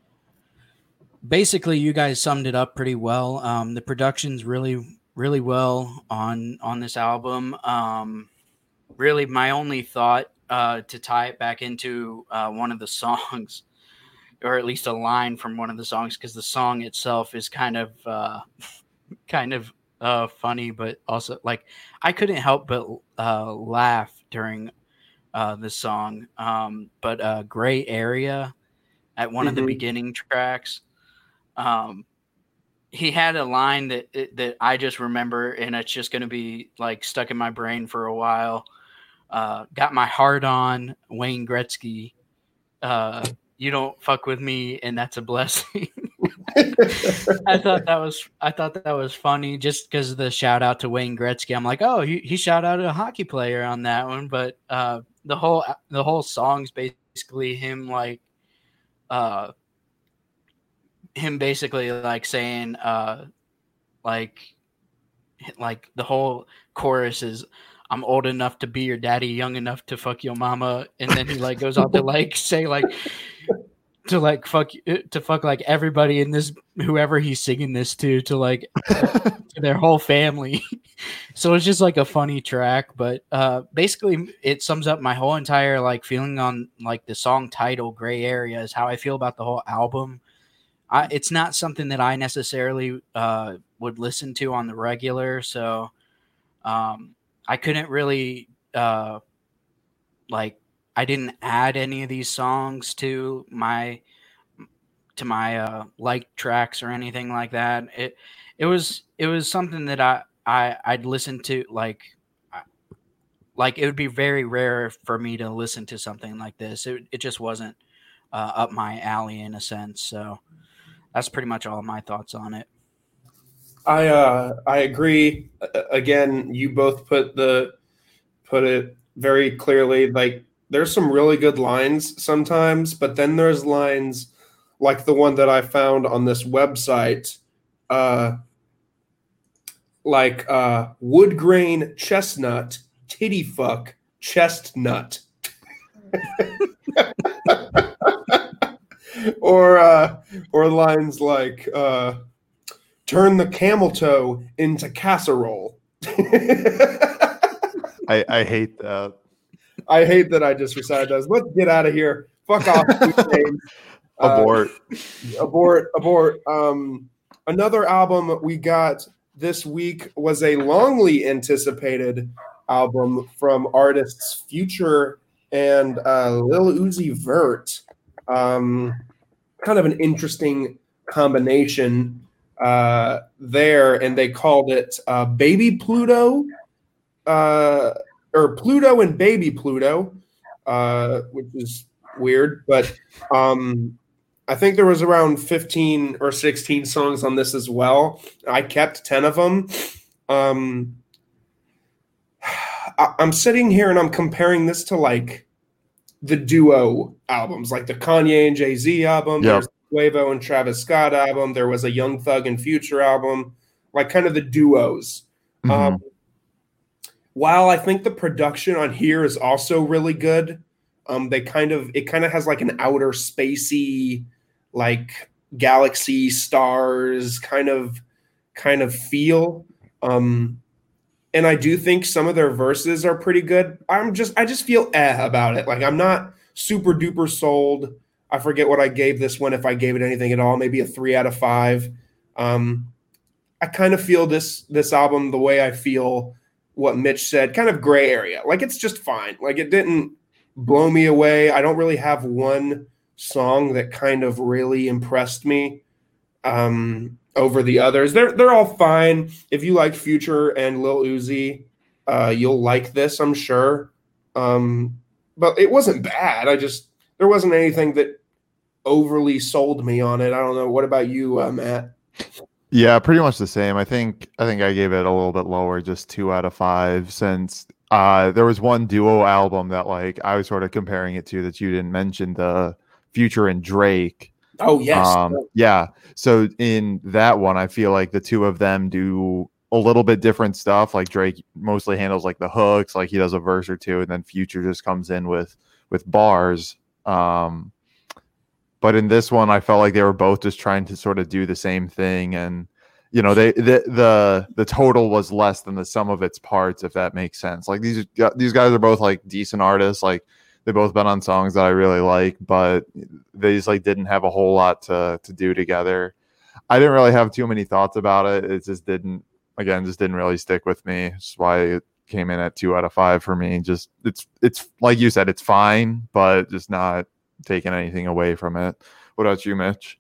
basically you guys summed it up pretty well. Um, the production's really, really well on on this album. Um, really, my only thought uh, to tie it back into uh, one of the songs, or at least a line from one of the songs, because the song itself is kind of, uh, kind of, Uh, funny, but also like I couldn't help but uh, laugh during uh, this song. Um, but uh, Gray Area at one mm-hmm. of the beginning tracks, um, he had a line that that I just remember, and it's just going to be like stuck in my brain for a while. Uh, got my heart on Wayne Gretzky. Uh, you don't fuck with me, and that's a blessing. I thought that was I thought that was funny just because of the shout out to Wayne Gretzky. I'm like, oh, he, he shout out a hockey player on that one, but uh, the whole the whole song's basically him like, uh, him basically like saying uh, like like the whole chorus is, I'm old enough to be your daddy, young enough to fuck your mama, and then he like goes on to like say like. To like fuck to fuck like everybody in this, whoever he's singing this to, to like to their whole family. So it's just like a funny track, but uh, basically it sums up my whole entire like feeling on like the song title Gray Area is how I feel about the whole album. I, it's not something that I necessarily uh, would listen to on the regular, so um, I couldn't really uh, like. I didn't add any of these songs to my to my uh, like tracks or anything like that. It it was it was something that I, I I'd listen to like like it would be very rare for me to listen to something like this. It it just wasn't uh, up my alley in a sense. So that's pretty much all of my thoughts on it. I uh, I agree. Again, you both put the put it very clearly. Like. There's some really good lines sometimes, but then there's lines like the one that I found on this website, uh, like uh, wood grain chestnut, titty fuck, chestnut. or lines like uh, "Turn the camel toe into casserole." I, I hate that. I hate that I just recited those. Let's get out of here. Fuck off. Abort. Uh, abort. Abort. Um, another album we got this week was a longly anticipated album from artists Future and uh, Lil Uzi Vert. Um, kind of an interesting combination uh, there, and they called it uh, Baby Pluto, uh, or Pluto and Baby Pluto, uh, which is weird, but um, I think there was around fifteen or sixteen songs on this as well. I kept ten of them. Um, I, I'm sitting here and I'm comparing this to like the duo albums, like the Kanye and Jay-Z album. Yep. There's the Quavo and Travis Scott album. There was a Young Thug and Future album, like kind of the duos. Mm-hmm. Um, while I think the production on here is also really good, um, they kind of it kind of has like an outer spacey, like galaxy stars kind of kind of feel. Um, and I do think some of their verses are pretty good. I'm just I just feel eh about it. Like I'm not super duper sold. I forget what I gave this one, if I gave it anything at all, maybe a three out of five. Um, I kind of feel this this album the way I feel what Mitch said, kind of gray area. Like it's just fine. Like it didn't blow me away. I don't really have one song that kind of really impressed me um, over the others. They're they're all fine. If you like Future and Lil Uzi, uh, you'll like this, I'm sure. Um, but it wasn't bad. I just there wasn't anything that overly sold me on it. I don't know. What about you, uh, Matt? Yeah, pretty much the same. I think I think I gave it a little bit lower, just two out of five, since uh, there was one duo album that like I was sort of comparing it to that you didn't mention, the Future and Drake. Oh yes, um, yeah. So in that one, I feel like the two of them do a little bit different stuff. Like Drake mostly handles like the hooks, like he does a verse or two, and then Future just comes in with with bars. Um, But in this one, I felt like they were both just trying to sort of do the same thing, and you know, they the the the total was less than the sum of its parts, if that makes sense. Like these these guys are both like decent artists, like they both been on songs that I really like, but they just like didn't have a whole lot to to do together. I didn't really have too many thoughts about it. It just didn't, again, just didn't really stick with me. That's why it came in at two out of five for me. Just it's it's like you said, it's fine, but just not taking anything away from it. What about you, Mitch?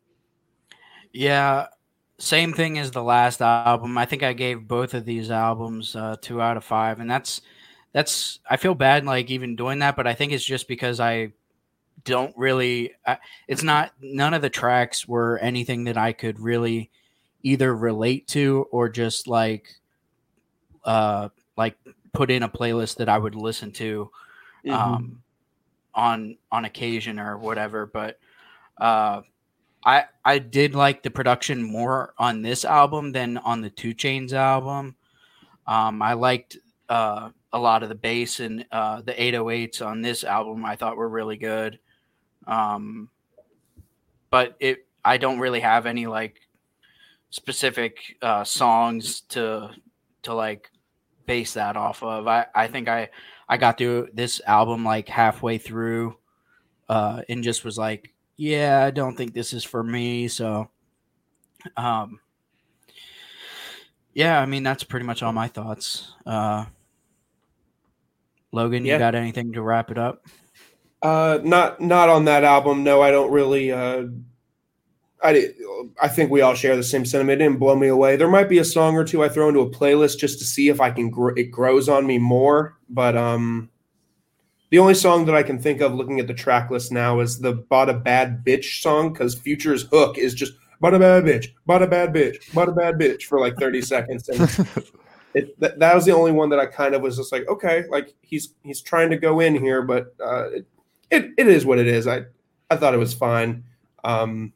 Yeah, same thing as the last album. I think I gave both of these albums uh, two out of five, and that's that's. I feel bad like even doing that, but I think it's just because I don't really. I, it's not. None of the tracks were anything that I could really either relate to or just like, uh, like put in a playlist that I would listen to. Mm-hmm. Um, on on occasion or whatever, but uh I I did like the production more on this album than on the two Chainz album. um I liked uh a lot of the bass and uh the eight oh eights on this album. I thought were really good, um but it I don't really have any like specific uh songs to to like base that off of. I I think I I got through this album like halfway through uh, and just was like, yeah, I don't think this is for me. So, um, yeah, I mean, that's pretty much all my thoughts. Uh, Logan, yeah. You got anything to wrap it up? Uh, not not on that album. No, I don't really. Uh, I, I think we all share the same sentiment. It didn't blow me away. There might be a song or two I throw into a playlist just to see if I can gr- it grows on me more. But um, the only song that I can think of looking at the track list now is the "Bought a Bad Bitch" song, because Future's hook is just "Bought a bad bitch, bought a bad bitch, bought a bad bitch" for like thirty seconds. And it, that, that was the only one that I kind of was just like, okay, like he's he's trying to go in here, but uh, it, it it is what it is. I I thought it was fine. Um,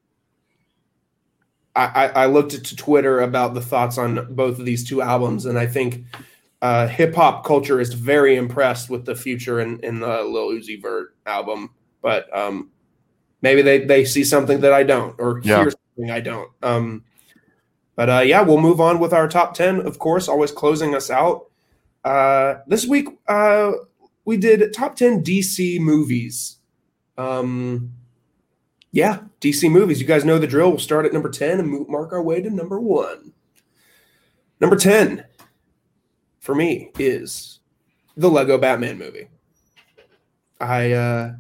I, I looked at Twitter about the thoughts on both of these two albums, and I think uh, hip hop culture is very impressed with the Future and, and the Lil Uzi Vert album. But um, maybe they, they see something that I don't, or Yeah. hear something I don't. Um, but uh, yeah, we'll move on with our top ten, of course, always closing us out. Uh, this week, uh, we did top ten D C movies. Um, yeah, D C movies. You guys know the drill. We'll start at number ten and move, mark our way to number one. Number ten for me is the Lego Batman movie. I uh,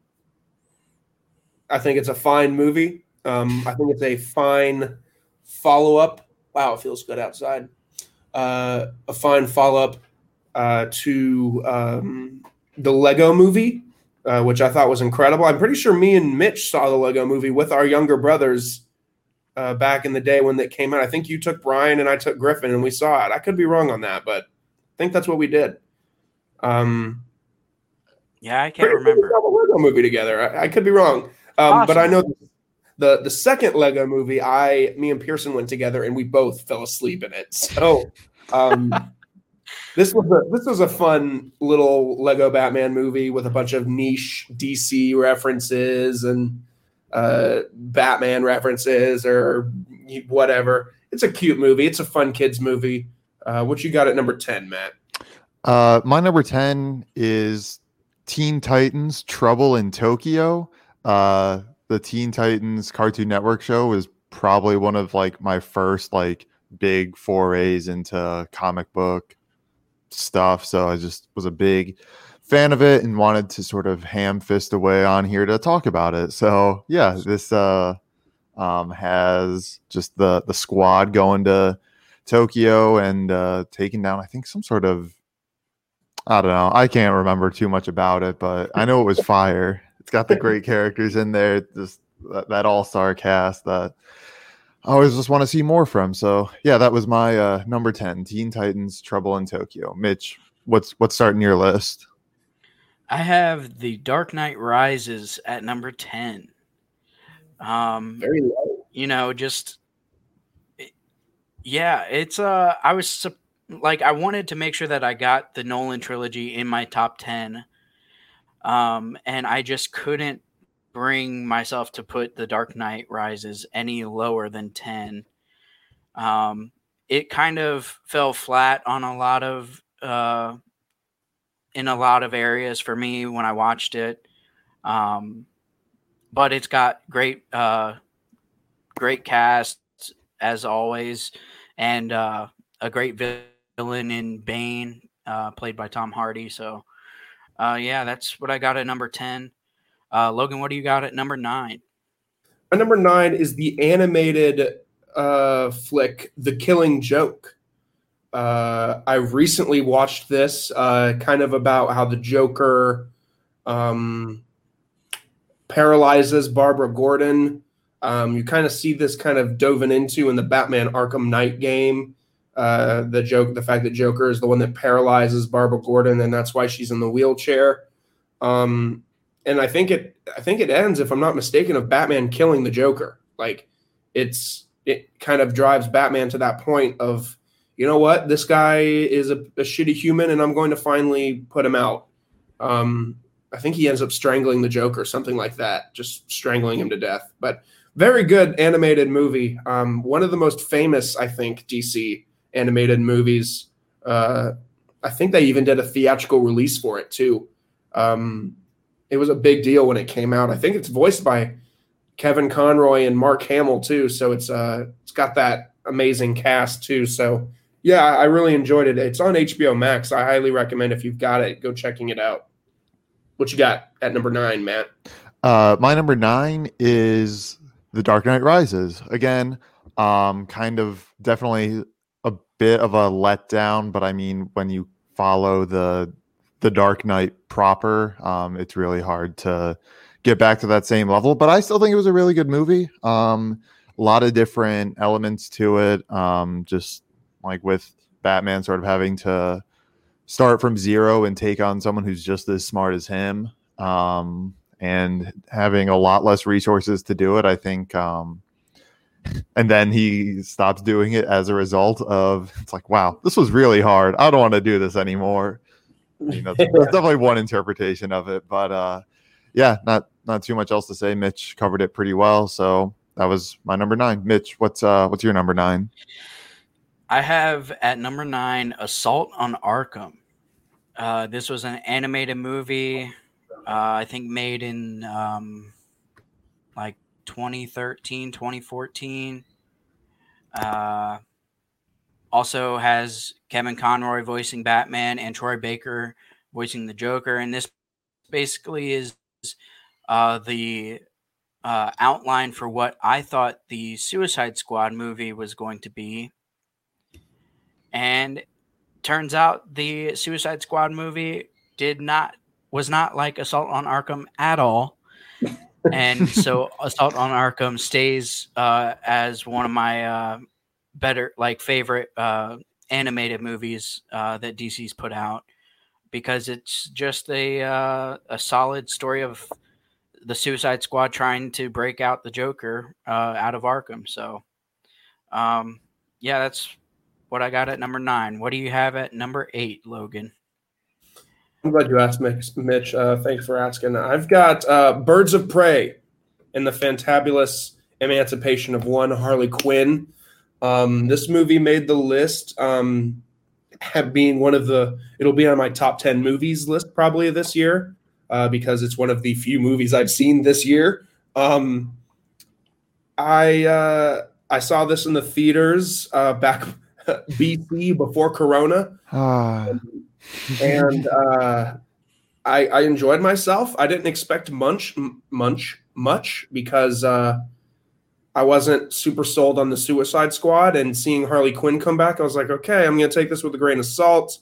I think it's a fine movie. Um, I think it's a fine follow-up. Wow, it feels good outside. Uh, a fine follow-up uh, to um, the Lego movie, uh, which I thought was incredible. I'm pretty sure me and Mitch saw the Lego movie with our younger brothers uh, back in the day when it came out. I think you took Brian and I took Griffin, and we saw it. I could be wrong on that, but I think that's what we did. Um, yeah, I can't remember. We saw the Lego movie together. I, I could be wrong, um, awesome. But I know the the second Lego movie, I, me and Pearson went together, and we both fell asleep in it. So. Um, This was a this was a fun little Lego Batman movie with a bunch of niche D C references and uh, Batman references or whatever. It's a cute movie. It's a fun kids movie. Uh, what you got at number ten, Matt? Uh, my number ten is Teen Titans: Trouble in Tokyo. Uh, the Teen Titans Cartoon Network show was probably one of like my first like big forays into comic book stuff, so I just was a big fan of it and wanted to sort of ham fist away on here to talk about it. So yeah, this uh um has just the the squad going to Tokyo and uh taking down I think some sort of, I don't know, I can't remember too much about it, but I know it was fire. It's got the great characters in there, just that, that all-star cast that I always just want to see more from. So yeah, that was my uh, number ten, Teen Titans: Trouble in Tokyo. Mitch, what's what's starting your list? I have The Dark Knight Rises at number ten. Um, Very low. You know, just yeah, it's uh, I was like, I wanted to make sure that I got the Nolan trilogy in my top ten, um, and I just couldn't bring myself to put The Dark Knight Rises any lower than ten. Um, it kind of fell flat on a lot of uh, in a lot of areas for me when I watched it. Um, but it's got great uh, great cast as always, and uh, a great villain in Bane, uh, played by Tom Hardy. So uh, yeah, that's what I got at number ten. Uh, Logan, what do you got at number nine? My number nine is the animated uh, flick, The Killing Joke. Uh, I recently watched this, uh, kind of about how the Joker um, paralyzes Barbara Gordon. Um, you kind of see this kind of dove into in the Batman Arkham Knight game. Uh, the joke, the fact that Joker is the one that paralyzes Barbara Gordon, and that's why she's in the wheelchair. Um, And I think it I think it ends, if I'm not mistaken, of Batman killing the Joker. Like it's it kind of drives Batman to that point of, you know what, this guy is a, a shitty human and I'm going to finally put him out. Um, I think he ends up strangling the Joker, something like that, just strangling him to death. But very good animated movie. Um, one of the most famous, I think, D C animated movies. Uh, I think they even did a theatrical release for it too. Um, It was a big deal when it came out. I think it's voiced by Kevin Conroy and Mark Hamill too. So it's uh it's got that amazing cast too. So yeah, I really enjoyed it. It's on H B O Max. I highly recommend, if you've got it, go checking it out. What you got at number nine, Matt? Uh, my number nine is The Dark Knight Rises. Again, um, kind of definitely a bit of a letdown, but I mean, when you follow the the Dark Knight proper, um, it's really hard to get back to that same level, but I still think it was a really good movie. Um, a lot of different elements to it. Um, just like with Batman sort of having to start from zero and take on someone who's just as smart as him, um, and having a lot less resources to do it. I think, um, and then he stops doing it as a result of, it's like, wow, this was really hard. I don't want to do this anymore. You know, that's definitely one interpretation of it, but uh, yeah, not not too much else to say. Mitch covered it pretty well, so that was my number nine. Mitch, what's uh what's your number nine? I have at number nine Assault on Arkham. Uh, this was an animated movie, uh, I think made in um, like twenty thirteen, twenty fourteen. Uh, also has Kevin Conroy voicing Batman and Troy Baker voicing the Joker. And this basically is uh, the uh, outline for what I thought the Suicide Squad movie was going to be. And turns out the Suicide Squad movie did not was not like Assault on Arkham at all. And so Assault on Arkham stays uh, as one of my uh, better, like favorite uh, animated movies uh, that D C's put out, because it's just a uh, a solid story of the Suicide Squad trying to break out the Joker uh, out of Arkham. So, um, yeah, that's what I got at number nine. What do you have at number eight, Logan? I'm glad you asked, Mitch. Uh, thanks for asking. I've got uh, Birds of Prey and the Fantabulous Emancipation of One Harley Quinn. Um, this movie made the list, um, have been one of the, it'll be on my top ten movies list probably this year, uh, because it's one of the few movies I've seen this year. Um, I uh, I saw this in the theaters uh, back B C before Corona. Ah. and uh, I, I enjoyed myself. I didn't expect much, much, much because uh, I wasn't super sold on the Suicide Squad, and seeing Harley Quinn come back, I was like, okay, I'm going to take this with a grain of salt.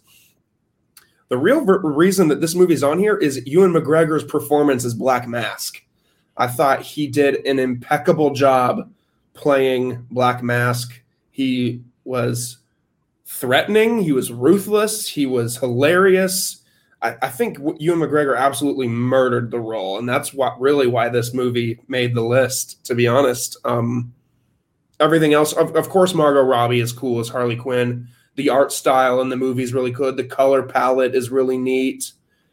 The real ver- reason that this movie's on here is Ewan McGregor's performance as Black Mask. I thought he did an impeccable job playing Black Mask. He was threatening. He was ruthless. He was hilarious. I, I think Ewan McGregor absolutely murdered the role, and that's what really why this movie made the list, to be honest. Um, everything else, of, of course, Margot Robbie is cool as Harley Quinn. The art style in the movie is really good. The color palette is really neat.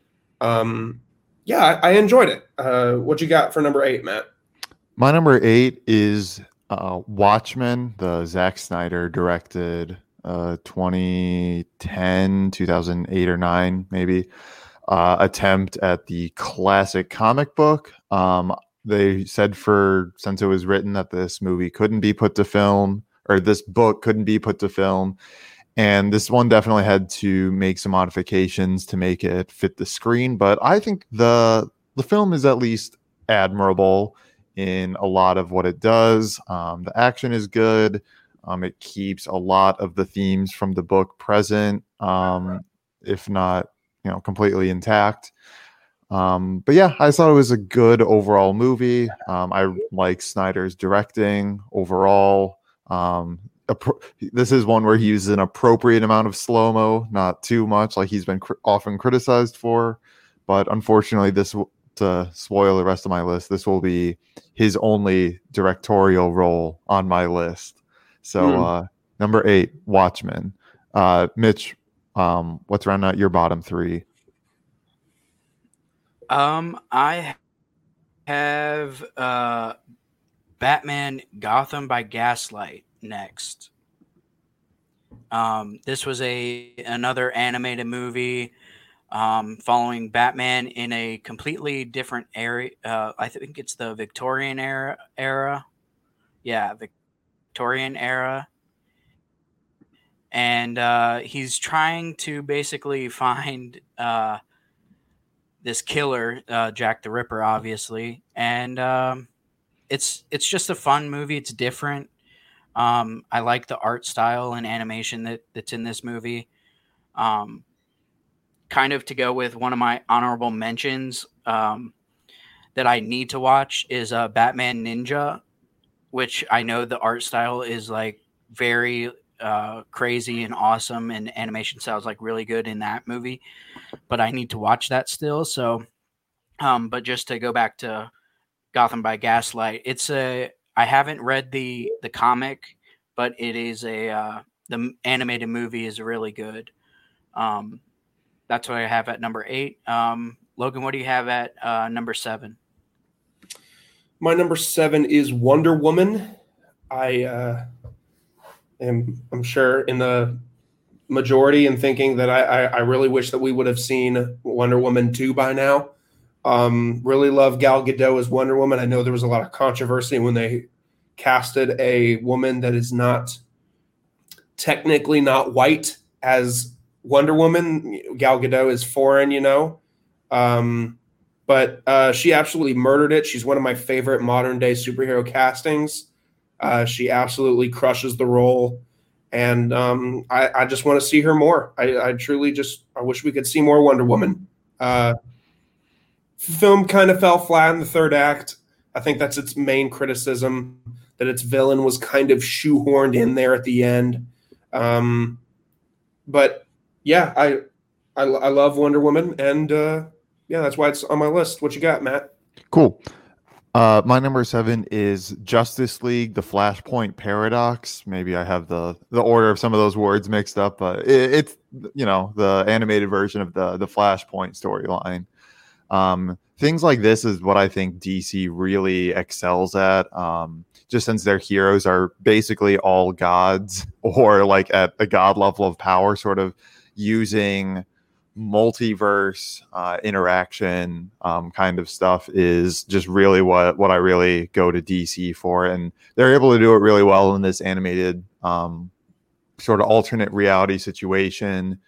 Um, yeah, I, I enjoyed it. Uh, what you got for number eight, Matt? My number eight is uh, Watchmen, the Zack Snyder directed uh, twenty ten, two thousand eight or nine, maybe, uh, attempt at the classic comic book. Um, they said for since it was written that this movie couldn't be put to film, or this book couldn't be put to film. And this one definitely had to make some modifications to make it fit the screen. But I think the the film is at least admirable in a lot of what it does. Um, the action is good. Um, it keeps a lot of the themes from the book present, um, if not, you know, completely intact. Um, but yeah, I thought it was a good overall movie. Um, I like Snyder's directing overall. Um, appro- this is one where he uses an appropriate amount of slow-mo, not too much, like he's been cr- often criticized for. But unfortunately, this w- to spoil the rest of my list, this will be his only directorial role on my list. So mm. uh, number eight, Watchmen. Uh, Mitch, um, what's round out your bottom three? Um, I have uh, Batman Gotham by Gaslight next. Um, this was a another animated movie um, following Batman in a completely different area. Uh, I think it's the Victorian era. Era, yeah, Victorian era. And uh, he's trying to basically find uh, this killer, uh, Jack the Ripper, obviously. And um, it's it's just a fun movie. It's different. Um, I like the art style and animation that, that's in this movie. Um, kind of to go with one of my honorable mentions um, that I need to watch is uh, Batman Ninja, which I know the art style is like very uh, crazy and awesome, and animation style is like really good in that movie. But I need to watch that still. So, um, but just to go back to Gotham by Gaslight, it's a I haven't read the the comic, but it is a uh, the animated movie is really good. Um, that's what I have at number eight. Um, Logan, what do you have at uh, number seven? My number seven is Wonder Woman. I uh, am, I'm sure, in the majority and thinking that I, I, I really wish that we would have seen Wonder Woman two by now. Um, really love Gal Gadot as Wonder Woman. I know there was a lot of controversy when they casted a woman that is not technically not white as Wonder Woman. Gal Gadot is foreign, you know. Um, but uh, she absolutely murdered it. She's one of my favorite modern day superhero castings. Uh, she absolutely crushes the role. And um, I, I just want to see her more. I, I truly just I wish we could see more Wonder Woman. Uh, film kind of fell flat in the third act. I think that's its main criticism, that its villain was kind of shoehorned in there at the end. Um, but yeah, I, I I love Wonder Woman, and uh, yeah, that's why it's on my list. What you got, Matt? Cool. Uh, my number seven is Justice League: The Flashpoint Paradox. Maybe I have the the order of some of those words mixed up, but it, it's you know the animated version of the the Flashpoint storyline. Um, things like this is what I think D C really excels at. Um, just since their heroes are basically all gods, or like at a god level of power, sort of using multiverse uh, interaction um, kind of stuff is just really what what I really go to D C for, and they're able to do it really well in this animated um, sort of alternate reality situation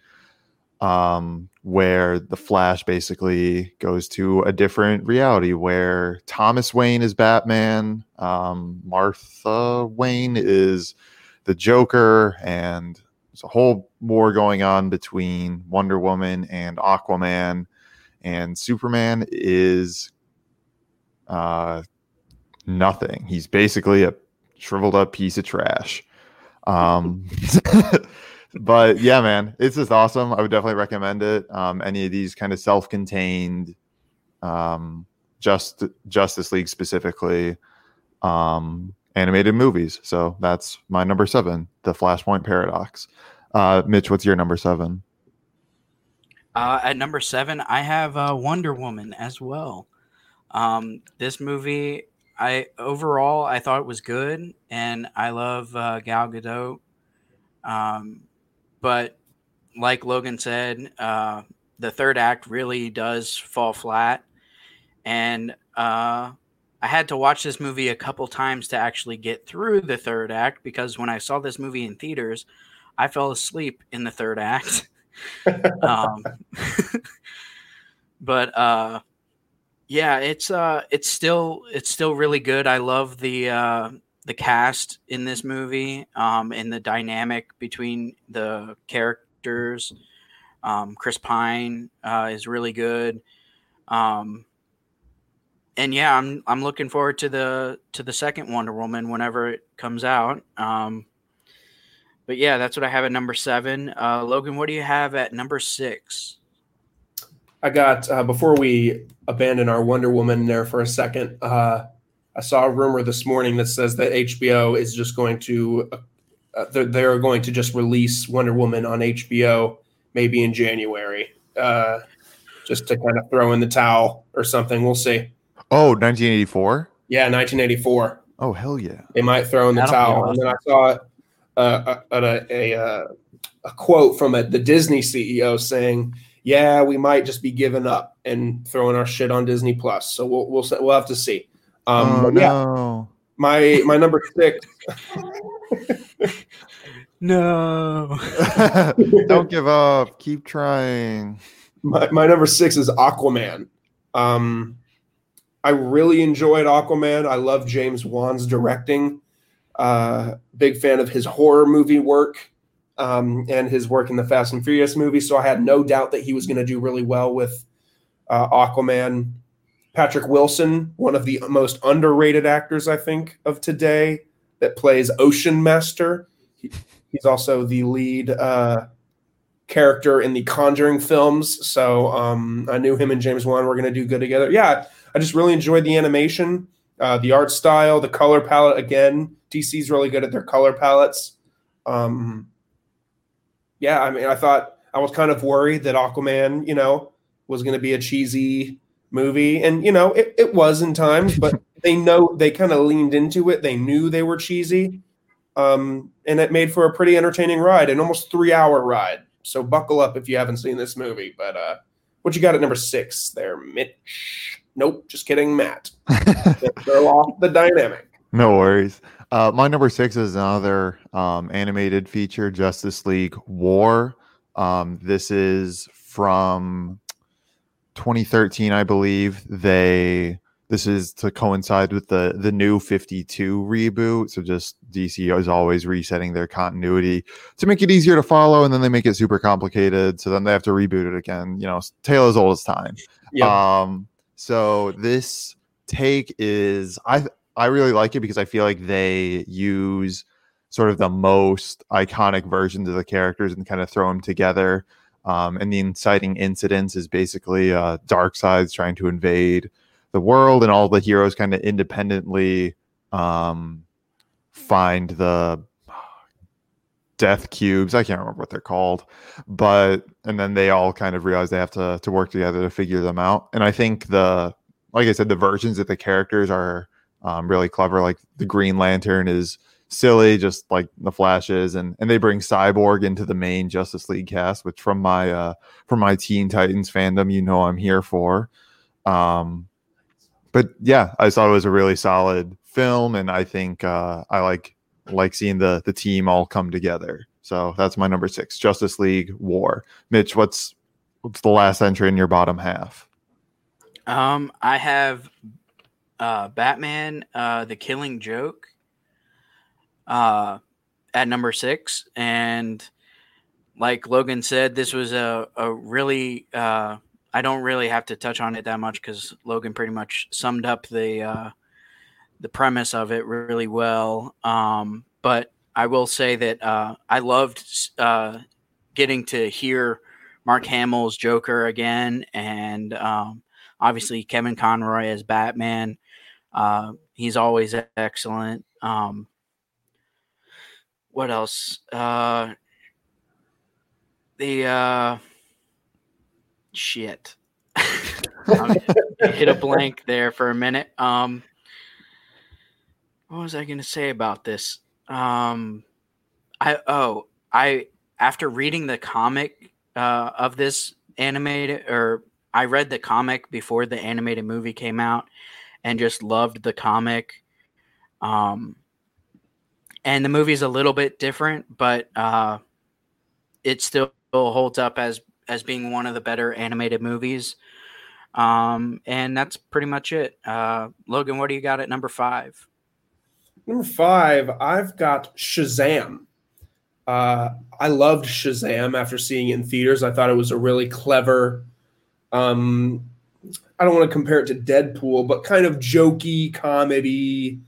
um, where the Flash basically goes to a different reality where Thomas Wayne is Batman, um, Martha Wayne is the Joker, and there's a whole war going on between Wonder Woman and Aquaman, and Superman is uh, nothing. He's basically a shriveled up piece of trash. Um, but yeah, man, it's just awesome. I would definitely recommend it. Um, any of these kind of self-contained, um, just Justice League specifically, um, animated movies. So that's my number seven, The Flashpoint Paradox. Uh, Mitch, what's your number seven? Uh, at number seven, I have uh, Wonder Woman as well. Um, this movie, I overall I thought it was good, and I love uh, Gal Gadot. Um, but like Logan said, uh, the third act really does fall flat, and uh, I had to watch this movie a couple times to actually get through the third act, because when I saw this movie in theaters, I fell asleep in the third act. um, but uh, yeah, it's uh, it's still it's still really good. I love the uh, the cast in this movie, um, and the dynamic between the characters. Um, Chris Pine uh, is really good. Um, and yeah, I'm I'm looking forward to the to the second Wonder Woman whenever it comes out. Um, but yeah, that's what I have at number seven. Uh, Logan, what do you have at number six? I got uh, before we abandon our Wonder Woman there for a second. Uh, I saw a rumor this morning that says that H B O is just going to uh, they're, they're going to just release Wonder Woman on H B O maybe in January, uh, just to kind of throw in the towel or something. We'll see. Oh, nineteen eighty-four? Yeah, nineteen eighty-four. Oh, hell yeah. They might throw in the That'll towel. be And then I saw uh, a, a, a, a, a quote from a, the Disney C E O saying, yeah, we might just be giving up and throwing our shit on Disney Plus. So we'll we'll we'll have to see. Um, oh, yeah, no. my my number six. No. Don't give up. Keep trying. My my number six is Aquaman. Um, I really enjoyed Aquaman. I love James Wan's directing. Uh, big fan of his horror movie work. Um, and his work in the Fast and Furious movie. So I had no doubt that he was going to do really well with uh, Aquaman. Patrick Wilson, one of the most underrated actors, I think, of today, that plays Ocean Master. He, he's also the lead uh, character in the Conjuring films. So um, I knew him and James Wan were going to do good together. Yeah, I just really enjoyed the animation, uh, the art style, the color palette. Again, D C's really good at their color palettes. Um Yeah, I mean, I thought I was kind of worried that Aquaman, you know, was going to be a cheesy movie. And, you know, it, it was in times, but they know they kind of leaned into it. They knew they were cheesy, um, and it made for a pretty entertaining ride, an almost three hour ride. So buckle up if you haven't seen this movie. But uh, what you got at number six there, Mitch? Nope, just kidding, Matt. Throw off the dynamic. No worries. Uh, my number six is another um, animated feature, Justice League War. Um, this is from twenty thirteen, I believe. They this is to coincide with the the new fifty-two reboot. So just D C is always resetting their continuity to make it easier to follow, and then they make it super complicated. So then they have to reboot it again. You know, tale as old as time. Yep. Um, so this take is I I really like it because I feel like they use sort of the most iconic versions of the characters and kind of throw them together. Um, and the inciting incidents is basically uh, Darkseid's trying to invade the world, and all the heroes kind of independently um, find the death cubes. I can't remember what they're called, but and then they all kind of realize they have to to work together to figure them out. And I think the like I said, the versions of the characters are um, really clever. Like the Green Lantern is silly, just like the Flash is, and and they bring Cyborg into the main Justice League cast, which from my uh from my Teen Titans fandom, you know I'm here for. Um, but yeah, I thought it was a really solid film, and I think uh, I like like seeing the the team all come together. So that's my number six, Justice League War. Mitch, what's what's the last entry in your bottom half? Um, I have uh, Batman, uh, The Killing Joke, uh, at number six, and like Logan said, this was a a really uh, I don't really have to touch on it that much because Logan pretty much summed up the uh, the premise of it really well. Um, but I will say that uh, I loved uh, getting to hear Mark Hamill's Joker again, and um, obviously Kevin Conroy as Batman. Uh, he's always excellent. Um, what else? Uh, the uh, shit. Hit a blank there for a minute. Um, what was I going to say about this? Um, I oh I after reading the comic uh, of this animated, or I read the comic before the animated movie came out, and just loved the comic. Um, and the movie's a little bit different, but uh, it still holds up as as being one of the better animated movies. Um, and that's pretty much it. Uh, Logan, what do you got at number five? Number five, I've got Shazam. Uh, I loved Shazam after seeing it in theaters. I thought it was a really clever, um, I don't want to compare it to Deadpool, but kind of jokey comedy,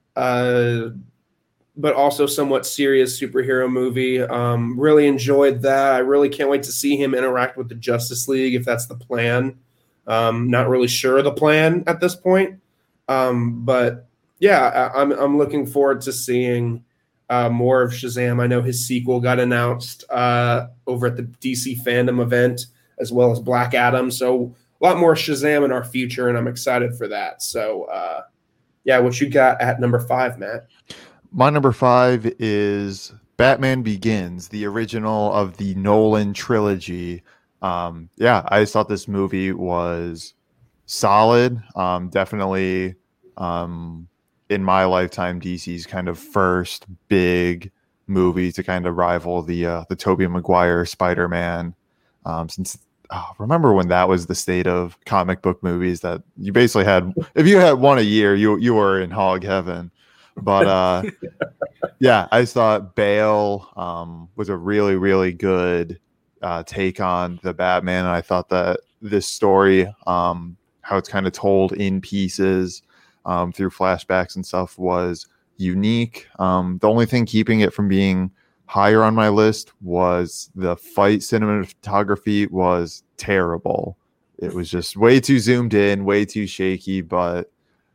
uh, but also somewhat serious superhero movie. Um, really enjoyed that. I really can't wait to see him interact with the Justice League, if that's the plan. Um, not really sure of the plan at this point. Um, but yeah, I, I'm I'm looking forward to seeing uh, more of Shazam. I know his sequel got announced uh, over at the D C Fandom event, as well as Black Adam. So a lot more Shazam in our future, and I'm excited for that. So uh, yeah, what you got at number five, Matt? My number five is Batman Begins, the original of the Nolan trilogy. Um, yeah, I just thought this movie was solid. Um, definitely, um, in my lifetime, D C's kind of first big movie to kind of rival the uh, the Tobey Maguire Spider-Man. Um, since oh, remember when that was the state of comic book movies, that you basically had, if you had one a year, you you were in hog heaven. But uh, yeah, I just thought Bale um, was a really, really good uh, take on the Batman. And I thought that this story, um, how it's kind of told in pieces um, through flashbacks and stuff, was unique. Um, the only thing keeping it from being higher on my list was the fight cinematography was terrible. It was just way too zoomed in, way too shaky, but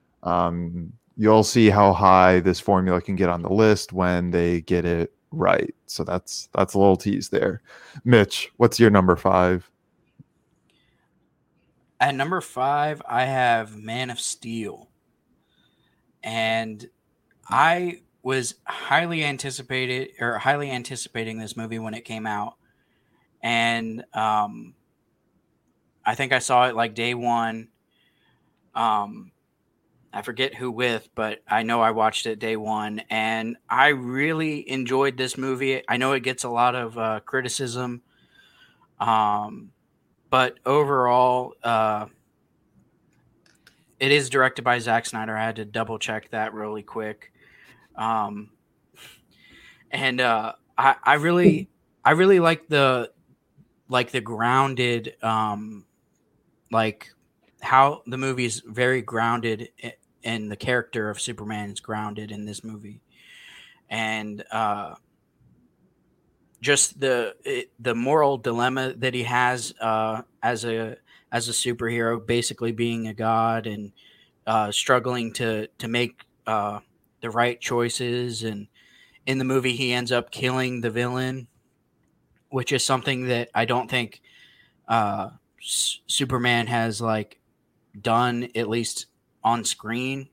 um, you'll see how high this formula can get on the list when they get it right. So that's that's a little tease there. Mitch, what's your number five? At number five, I have Man of Steel. and I was highly anticipated or highly anticipating this movie when it came out, and um, I think I saw it like day one. Um, I forget who with, but I know I watched it day one, and I really enjoyed this movie. I know it gets a lot of uh, criticism, um, but overall, uh, it is directed by Zack Snyder. I had to double check that really quick, um, and uh, I, I really, I really like the, like the grounded, um, like. how the movie is very grounded and the character of Superman is grounded in this movie. And uh, just the it, the moral dilemma that he has uh, as a as a superhero, basically being a god and uh, struggling to to make uh, the right choices. And in the movie, he ends up killing the villain, which is something that I don't think uh, S- Superman has like done, at least on screen.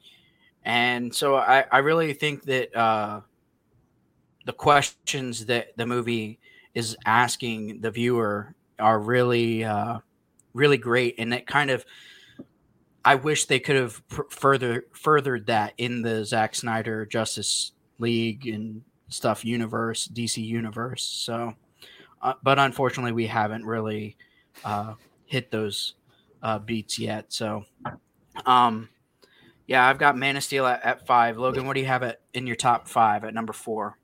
And so I, I really think that uh, the questions that the movie is asking the viewer are really, uh, really great. And that kind of, I wish they could have pr- further furthered that in the Zack Snyder Justice League and stuff universe, D C universe. So, uh, but unfortunately we haven't really uh, hit those uh, beats yet. So, um, yeah, I've got Man of Steel at, at five. Logan, what do you have at, in your top five at number four?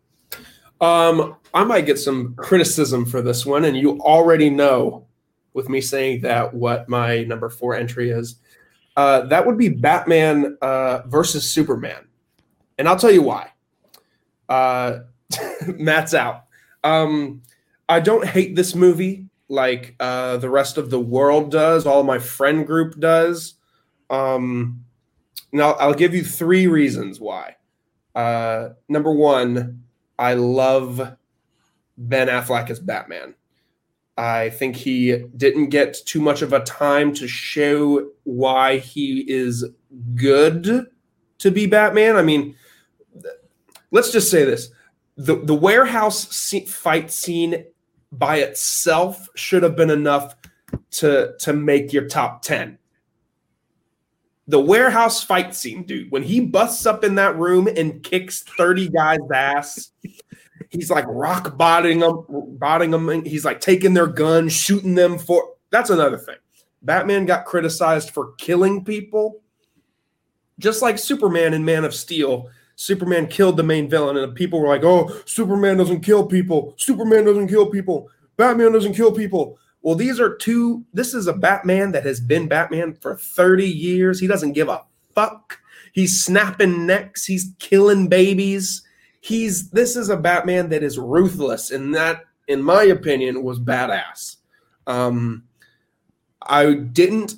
Um, I might get some criticism for this one, and you already know with me saying that what my number four entry is. Uh, that would be Batman uh, versus Superman. And I'll tell you why. Uh, Matt's out. Um, I don't hate this movie like uh, the rest of the world does, all my friend group does. Um, now, I'll give you three reasons why. Uh, number one, I love Ben Affleck as Batman. I think he didn't get too much of a time to show why he is good to be Batman. I mean, let's just say this. The, the warehouse fight scene by itself should have been enough to, to make your top ten. The warehouse fight scene, dude, when he busts up in that room and kicks thirty guys' ass, he's like rock botting them, botting them. And he's like taking their guns, shooting them for. That's another thing. Batman got criticized for killing people, just like Superman in Man of Steel. Superman killed the main villain, and people were like, "Oh, Superman doesn't kill people. Superman doesn't kill people. Batman doesn't kill people." Well, these are two. This is a Batman that has been Batman for thirty years. He doesn't give a fuck. He's snapping necks. He's killing babies. He's this is a Batman that is ruthless, and that, in my opinion, was badass. Um, I didn't.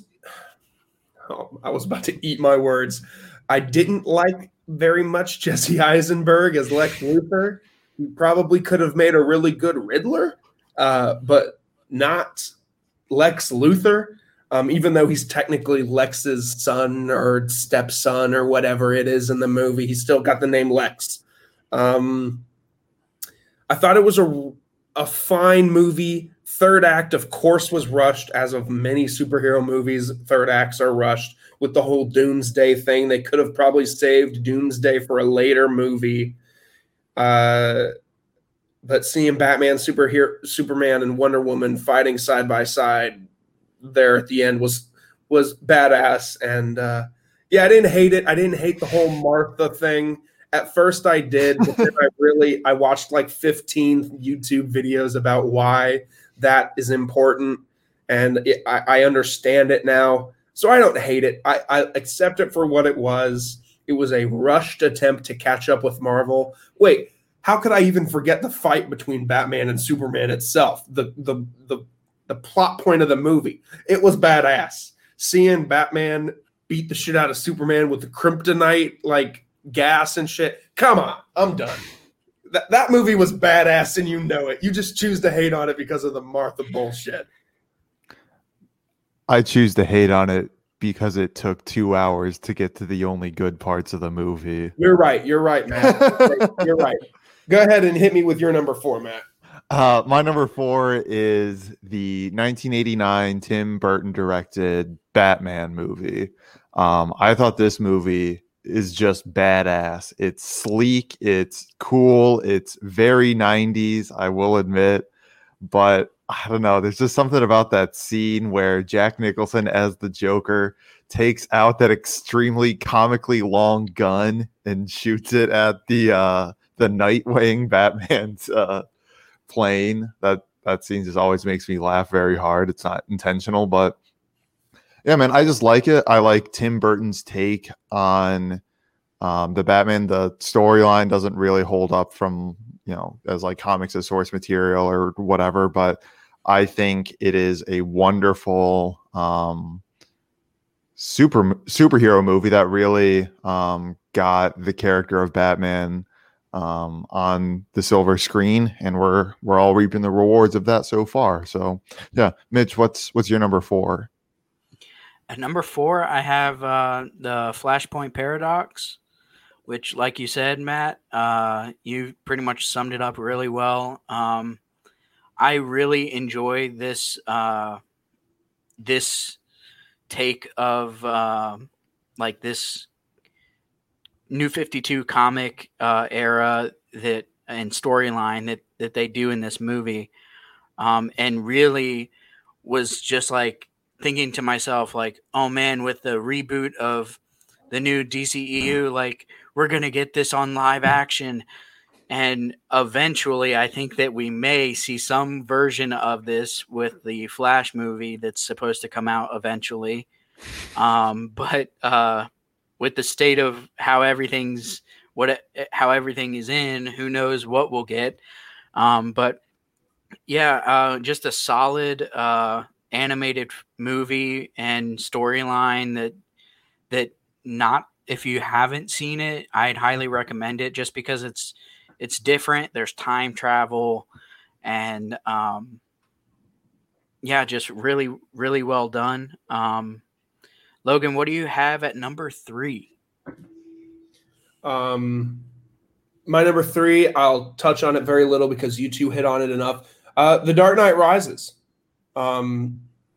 Oh, I was about to eat my words. I didn't like very much Jesse Eisenberg as Lex Luthor. He probably could have made a really good Riddler, uh, but not Lex Luthor. Um, even though he's technically Lex's son or stepson or whatever it is in the movie, he's still got the name Lex. Um, I thought it was a, a fine movie. Third act, of course, was rushed, as of many superhero movies. Third acts are rushed with the whole Doomsday thing. They could have probably saved Doomsday for a later movie. Uh, but seeing Batman, superhero, Superman, and Wonder Woman fighting side by side there at the end was was badass. And uh, yeah, I didn't hate it. I didn't hate the whole Martha thing. At first I did, but then I really, I watched like fifteen YouTube videos about why that is important. And it, I, I understand it now. So I don't hate it. I, I accept it for what it was. It was a rushed attempt to catch up with Marvel. Wait, how could I even forget the fight between Batman and Superman itself? The the the the plot point of the movie. It was badass. Seeing Batman beat the shit out of Superman with the kryptonite like gas and shit. Come on, I'm done. That that movie was badass, and you know it. You just choose to hate on it because of the Martha bullshit. I choose to hate on it because it took two hours to get to the only good parts of the movie. You're right. You're right, Matt. You're right. Go ahead and hit me with your number four, Matt. Uh, my number four is the nineteen eighty-nine Tim Burton directed Batman movie. Um, I thought this movie is just badass. It's sleek, it's cool, it's very nineties, I will admit. But I don't know, there's just something about that scene where Jack Nicholson as the Joker takes out that extremely comically long gun and shoots it at the uh, the Nightwing Batman's uh, plane. That that scene just always makes me laugh very hard. It's not intentional, but yeah, man, I just like it. I like Tim Burton's take on um, the Batman. The storyline doesn't really hold up from, you know, as like comics as source material or whatever, but I think it is a wonderful um, super superhero movie that really um, got the character of Batman um, on the silver screen, and we're we're all reaping the rewards of that so far. So, yeah, Mitch, what's what's your number four? At number four, I have uh, the Flashpoint Paradox, which, like you said, Matt, uh, you pretty much summed it up really well. Um, I really enjoy this uh, this take of uh, like this New fifty-two comic uh, era that and storyline that that they do in this movie, um, and really was just like thinking to myself, like, oh man, with the reboot of the new D C E U, like we're gonna get this on live action. And eventually, I think that we may see some version of this with the Flash movie that's supposed to come out eventually. Um, but uh, with the state of how everything's what how everything is in, who knows what we'll get. Um, but yeah, uh, just a solid uh, animated movie and storyline that that not if you haven't seen it, I'd highly recommend it just because it's. It's different. There's time travel and, um, yeah, just really, really well done. Um, Logan, what do you have at number three? Um, my number three, I'll touch on it very little because you two hit on it enough. Uh, The Dark Knight Rises. Um,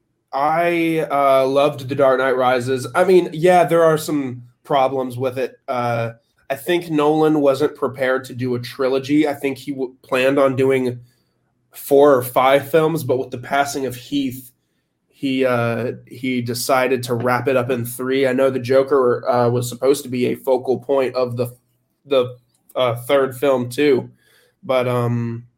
I uh, loved The Dark Knight Rises. I mean, yeah, there are some problems with it. Uh, I think Nolan wasn't prepared to do a trilogy. I think he w- planned on doing four or five films, but with the passing of Heath, he uh, he decided to wrap it up in three. I know the Joker uh, was supposed to be a focal point of the the uh, third film too, but um,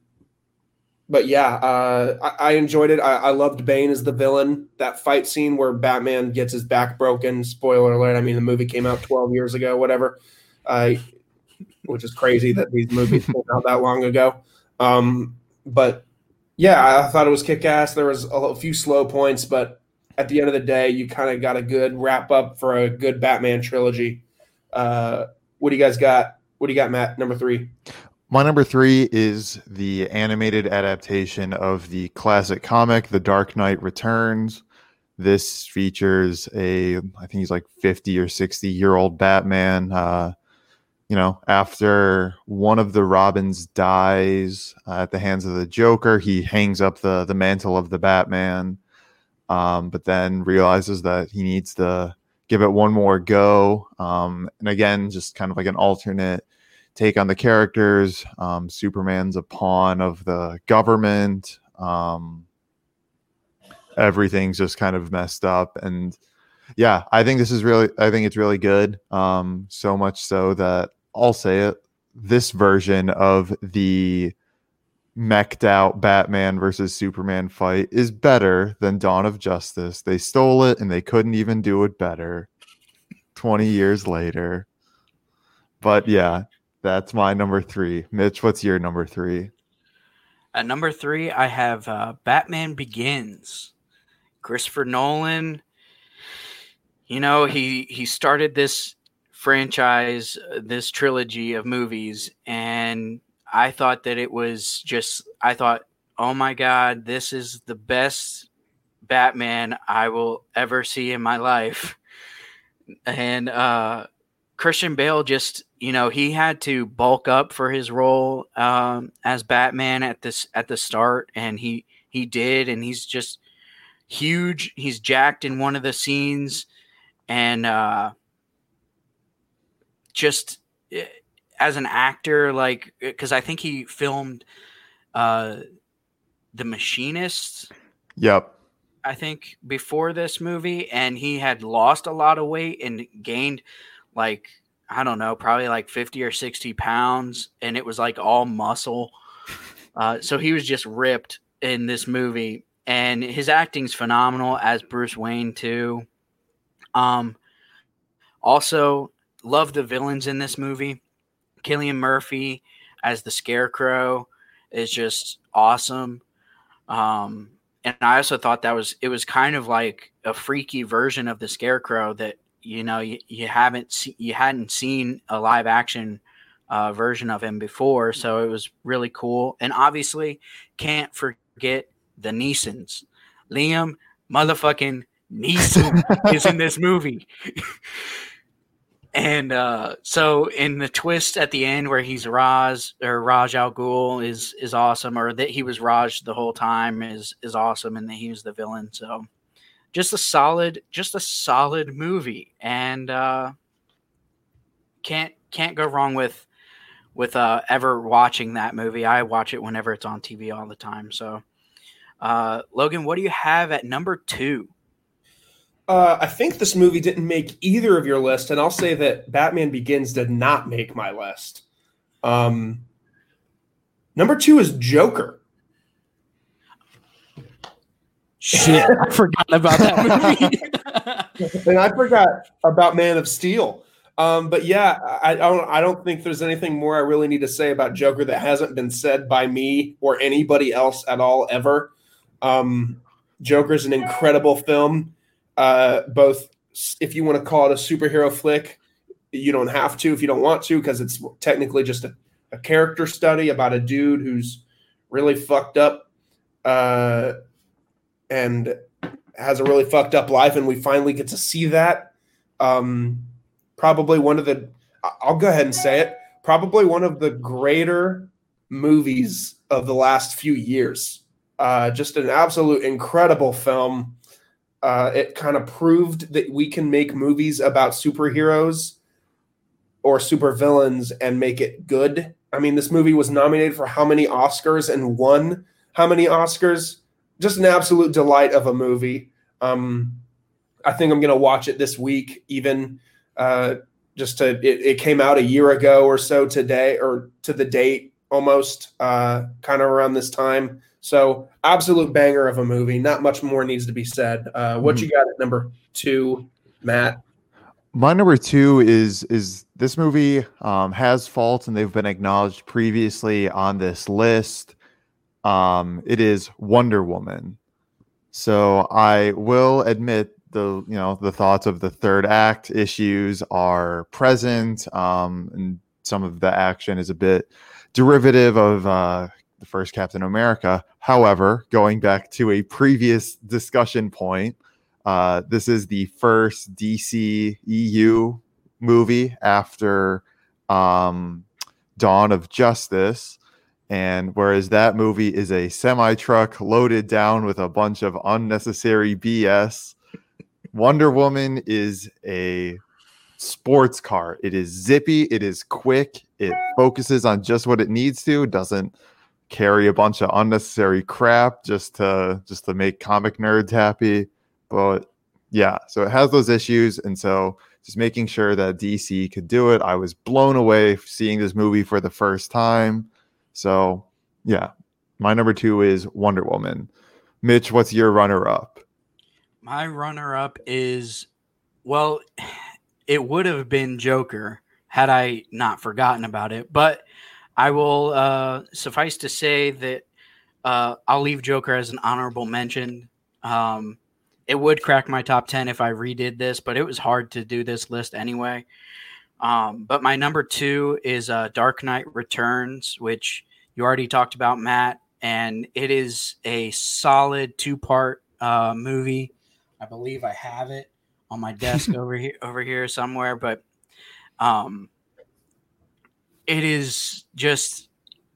but yeah, uh, I, I enjoyed it. I, I loved Bane as the villain. That fight scene where Batman gets his back broken. Spoiler alert! I mean, the movie came out twelve years ago, whatever. Uh, which is crazy that these movies came out that long ago. Um, but yeah, I thought it was kick-ass. There was a, a few slow points, but at the end of the day, you kind of got a good wrap up for a good Batman trilogy. Uh, what do you guys got? What do you got, Matt? Number three. My number three is the animated adaptation of the classic comic, The Dark Knight Returns. This features a, I think he's like fifty or sixty year old Batman. Uh, You know, after one of the Robins dies uh, at the hands of the Joker, he hangs up the the mantle of the Batman, um, but then realizes that he needs to give it one more go. Um, and again, just kind of like an alternate take on the characters. Um, Superman's a pawn of the government. Um, everything's just kind of messed up. And yeah, I think this is really, I think it's really good. Um, so much so that I'll say it, this version of the meched out Batman versus Superman fight is better than Dawn of Justice. They stole it and they couldn't even do it better twenty years later. But yeah, that's my number three. Mitch, what's your number three? At number three, I have uh, Batman Begins. Christopher Nolan, you know, he, he started this franchise, this trilogy of movies, and I thought that it was just, I thought, oh my God, this is the best Batman I will ever see in my life. And uh, Christian Bale just, you know, he had to bulk up for his role um, as Batman at this at the start, and he he did, and he's just huge. He's jacked in one of the scenes, and uh, just as an actor, like, because I think he filmed uh, The Machinist. Yep. I think before this movie, and he had lost a lot of weight and gained like, I don't know, probably like fifty or sixty pounds, and it was like all muscle. Uh, so he was just ripped in this movie, and his acting's phenomenal as Bruce Wayne too. Um, also love the villains in this movie. Cillian Murphy as the Scarecrow is just awesome. Um, And I also thought that was, it was kind of like a freaky version of the Scarecrow that, you know, you, you haven't se- you hadn't seen a live action uh, version of him before. So it was really cool. And obviously can't forget the Neesons. Liam motherfucking Neeson is in this movie. And uh, so in the twist at the end where he's Raj or Raj Al Ghul is is awesome, or that he was Raj the whole time is is awesome, and that he was the villain. So just a solid, just a solid movie, and uh, can't can't go wrong with with uh, ever watching that movie. I watch it whenever it's on T V all the time. So uh, Logan, what do you have at number two? Uh, I think this movie didn't make either of your list, and I'll say that Batman Begins did not make my list. Um, number two is Joker. Shit, I forgot about that movie. And I forgot about Man of Steel. Um, but yeah, I, I don't. I don't think there's anything more I really need to say about Joker that hasn't been said by me or anybody else at all ever. Um, Joker's an incredible film. Uh, both if you want to call it a superhero flick, you don't have to if you don't want to, because it's technically just a, a character study about a dude who's really fucked up uh, and has a really fucked up life, and we finally get to see that. Um, probably one of the, I'll go ahead and say it, probably one of the greater movies of the last few years. Uh, just an absolute incredible film. Uh, it kind of proved that we can make movies about superheroes or supervillains and make it good. I mean, this movie was nominated for how many Oscars and won how many Oscars? Just an absolute delight of a movie. Um, I think I'm going to watch it this week, even uh, just to, it, it came out a year ago or so today, or to the date almost, uh, kind of around this time. So absolute banger of a movie. Not much more needs to be said. Uh, what mm-hmm. you got at number two, Matt? My number two is is this movie um, has faults, and they've been acknowledged previously on this list. Um, it is Wonder Woman. So I will admit the you know the thoughts of the third act issues are present, um, and some of the action is a bit derivative of uh, the first Captain America. However, going back to a previous discussion point, uh, this is the first D C E U movie after um, Dawn of Justice. And whereas that movie is a semi-truck loaded down with a bunch of unnecessary B S, Wonder Woman is a sports car. It is zippy. It is quick. It focuses on just what it needs to. It doesn't carry a bunch of unnecessary crap just to just to make comic nerds happy. But yeah, so it has those issues. And so just making sure that D C could do it. I was blown away seeing this movie for the first time. So yeah, my number two is Wonder Woman. Mitch, what's your runner-up? My runner-up is, well, it would have been Joker had I not forgotten about it. But I will uh, suffice to say that uh, I'll leave Joker as an honorable mention. Um, it would crack my top ten if I redid this, but it was hard to do this list anyway. Um, but my number two is uh, Dark Knight Returns, which you already talked about, Matt, and it is a solid two-part uh, movie. I believe I have it on my desk over here, over here somewhere. But um, it is just,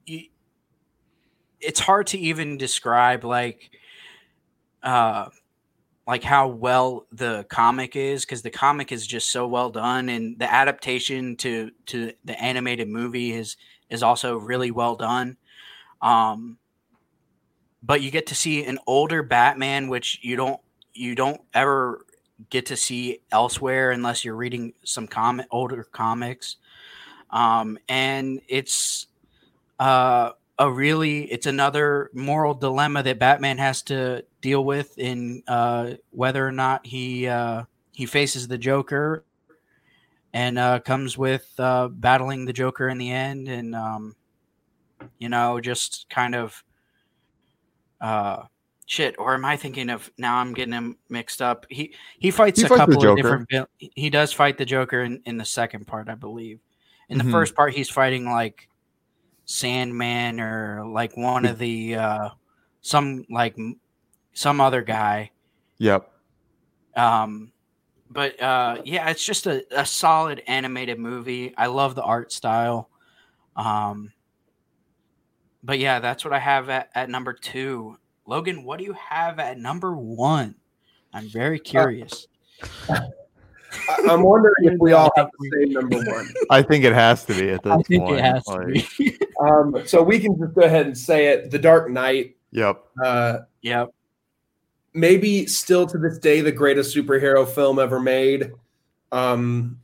it's hard to even describe like, uh, like how well the comic is, because the comic is just so well done, and the adaptation to to the animated movie is is also really well done. Um, but you get to see an older Batman, which you don't you don't ever get to see elsewhere unless you're reading some comic older comics. Um, and it's uh, a really it's another moral dilemma that Batman has to deal with in uh, whether or not he uh, he faces the Joker, and uh, comes with uh, battling the Joker in the end, and um, you know, just kind of uh, shit. Or am I thinking of now? I'm getting him mixed up. He he fights He a fights the couple of Joker. different. vil- He does fight the Joker in, in the second part, I believe. In the Mhm. first part, he's fighting like Sandman or like one of the uh, some like m- some other guy. Yep. Um, but uh, yeah, it's just a, a solid animated movie. I love the art style. Um, but yeah, that's what I have at, at number two. Logan, what do you have at number one? I'm very curious. I- I'm wondering if we all I have think the same number one. I think it has to be at this I think point. it has to Like, be. Um, so we can just go ahead and say it. The Dark Knight, Yep. uh, Yep. maybe still to this day the greatest superhero film ever made. Um,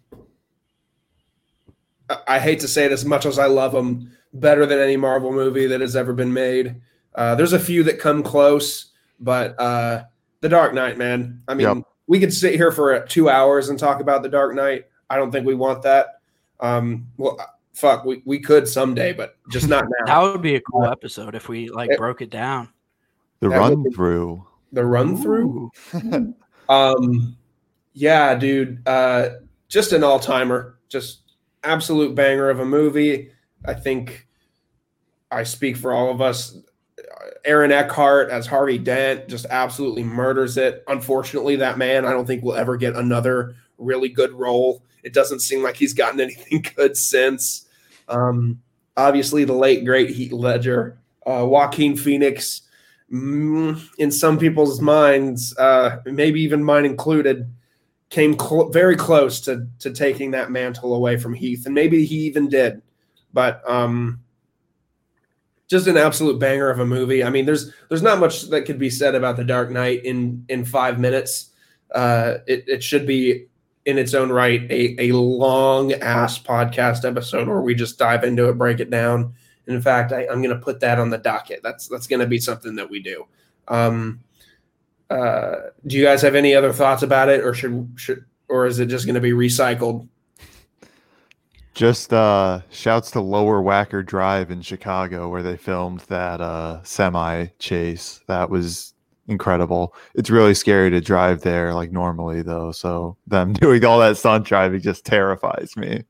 I, I hate to say it, as much as I love them, better than any Marvel movie that has ever been made. Uh, there's a few that come close, but uh, The Dark Knight, man. I mean, Yep. we could sit here for two hours and talk about The Dark Knight. I don't think we want that. Um, well, fuck, we, we could someday, but just not now. That would be a cool episode if we like It- broke it down. The That would run be- through. The run through. Ooh. Um, yeah, dude, uh, just an all timer, just absolute banger of a movie. I think I speak for all of us. Aaron Eckhart as Harvey Dent just absolutely murders it. Unfortunately, that man, I don't think will ever get another really good role. It doesn't seem like he's gotten anything good since. Um, obviously, the late great Heath Ledger, uh, Joaquin Phoenix. Mm, in some people's minds, uh, maybe even mine included, came cl- very close to to taking that mantle away from Heath, and maybe he even did. But um, just an absolute banger of a movie. I mean, there's there's not much that could be said about The Dark Knight in in five minutes. Uh, it it should be in its own right a a long ass podcast episode where we just dive into it, break it down. In fact, I, I'm going to put that on the docket. That's that's going to be something that we do. Um, uh, do you guys have any other thoughts about it, or should should or is it just going to be recycled? Just uh, shouts to Lower Wacker Drive in Chicago where they filmed that uh, semi chase. That was incredible. It's really scary to drive there like normally though. So them doing all that stunt driving just terrifies me.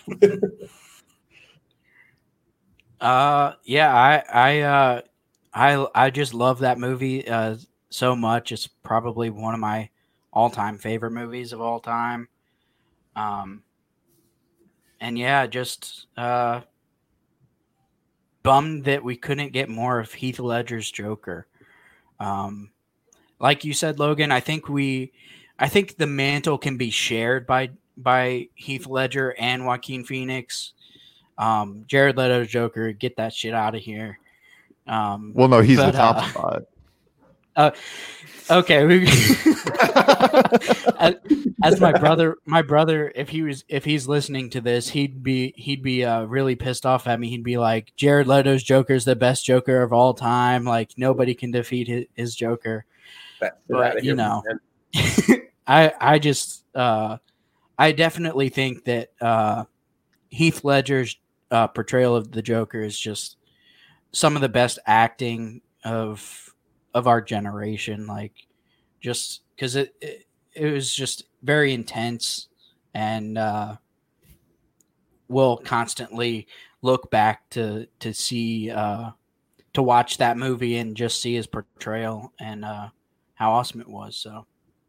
Uh, yeah, I, I, uh, I, I just love that movie uh, so much. It's probably one of my all-time favorite movies of all time. Um, and yeah, just uh, bummed that we couldn't get more of Heath Ledger's Joker. Um, like you said, Logan, I think we, I think the mantle can be shared by by Heath Ledger and Joaquin Phoenix. Um, Jared Leto's Joker, get that shit out of here. Um, Well, no, he's but, the top uh, spot. uh, okay. we- as, as my brother, my brother, if he was, if he's listening to this, he'd be, he'd be uh, really pissed off at me. He'd be like, Jared Leto's Joker is the best Joker of all time. Like nobody can defeat his, his Joker. Get But, outta you here, know, man. I, I just, uh, I definitely think that uh, Heath Ledger's uh, portrayal of the Joker is just some of the best acting of of our generation. Like, just because it, it it was just very intense, and uh, we'll constantly look back to to see uh, to watch that movie and just see his portrayal. And uh, how awesome it was. So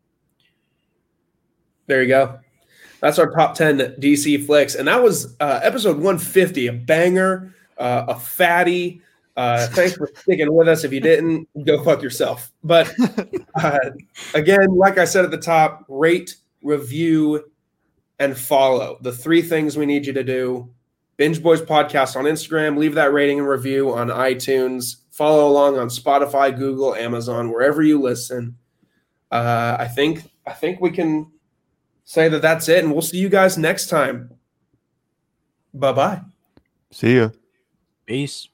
there you go. That's our top ten D C flicks. And that was uh, episode one fifty, a banger, uh, a fatty. Uh, thanks for sticking with us. If you didn't, go fuck yourself. But uh, again, like I said at the top, rate, review, and follow. The three things we need you to do. Binge Boys Podcast on Instagram. Leave that rating and review on iTunes. Follow along on Spotify, Google, Amazon, wherever you listen. Uh, I think I think we can say that that's it, and we'll see you guys next time. Bye-bye. See ya. Peace.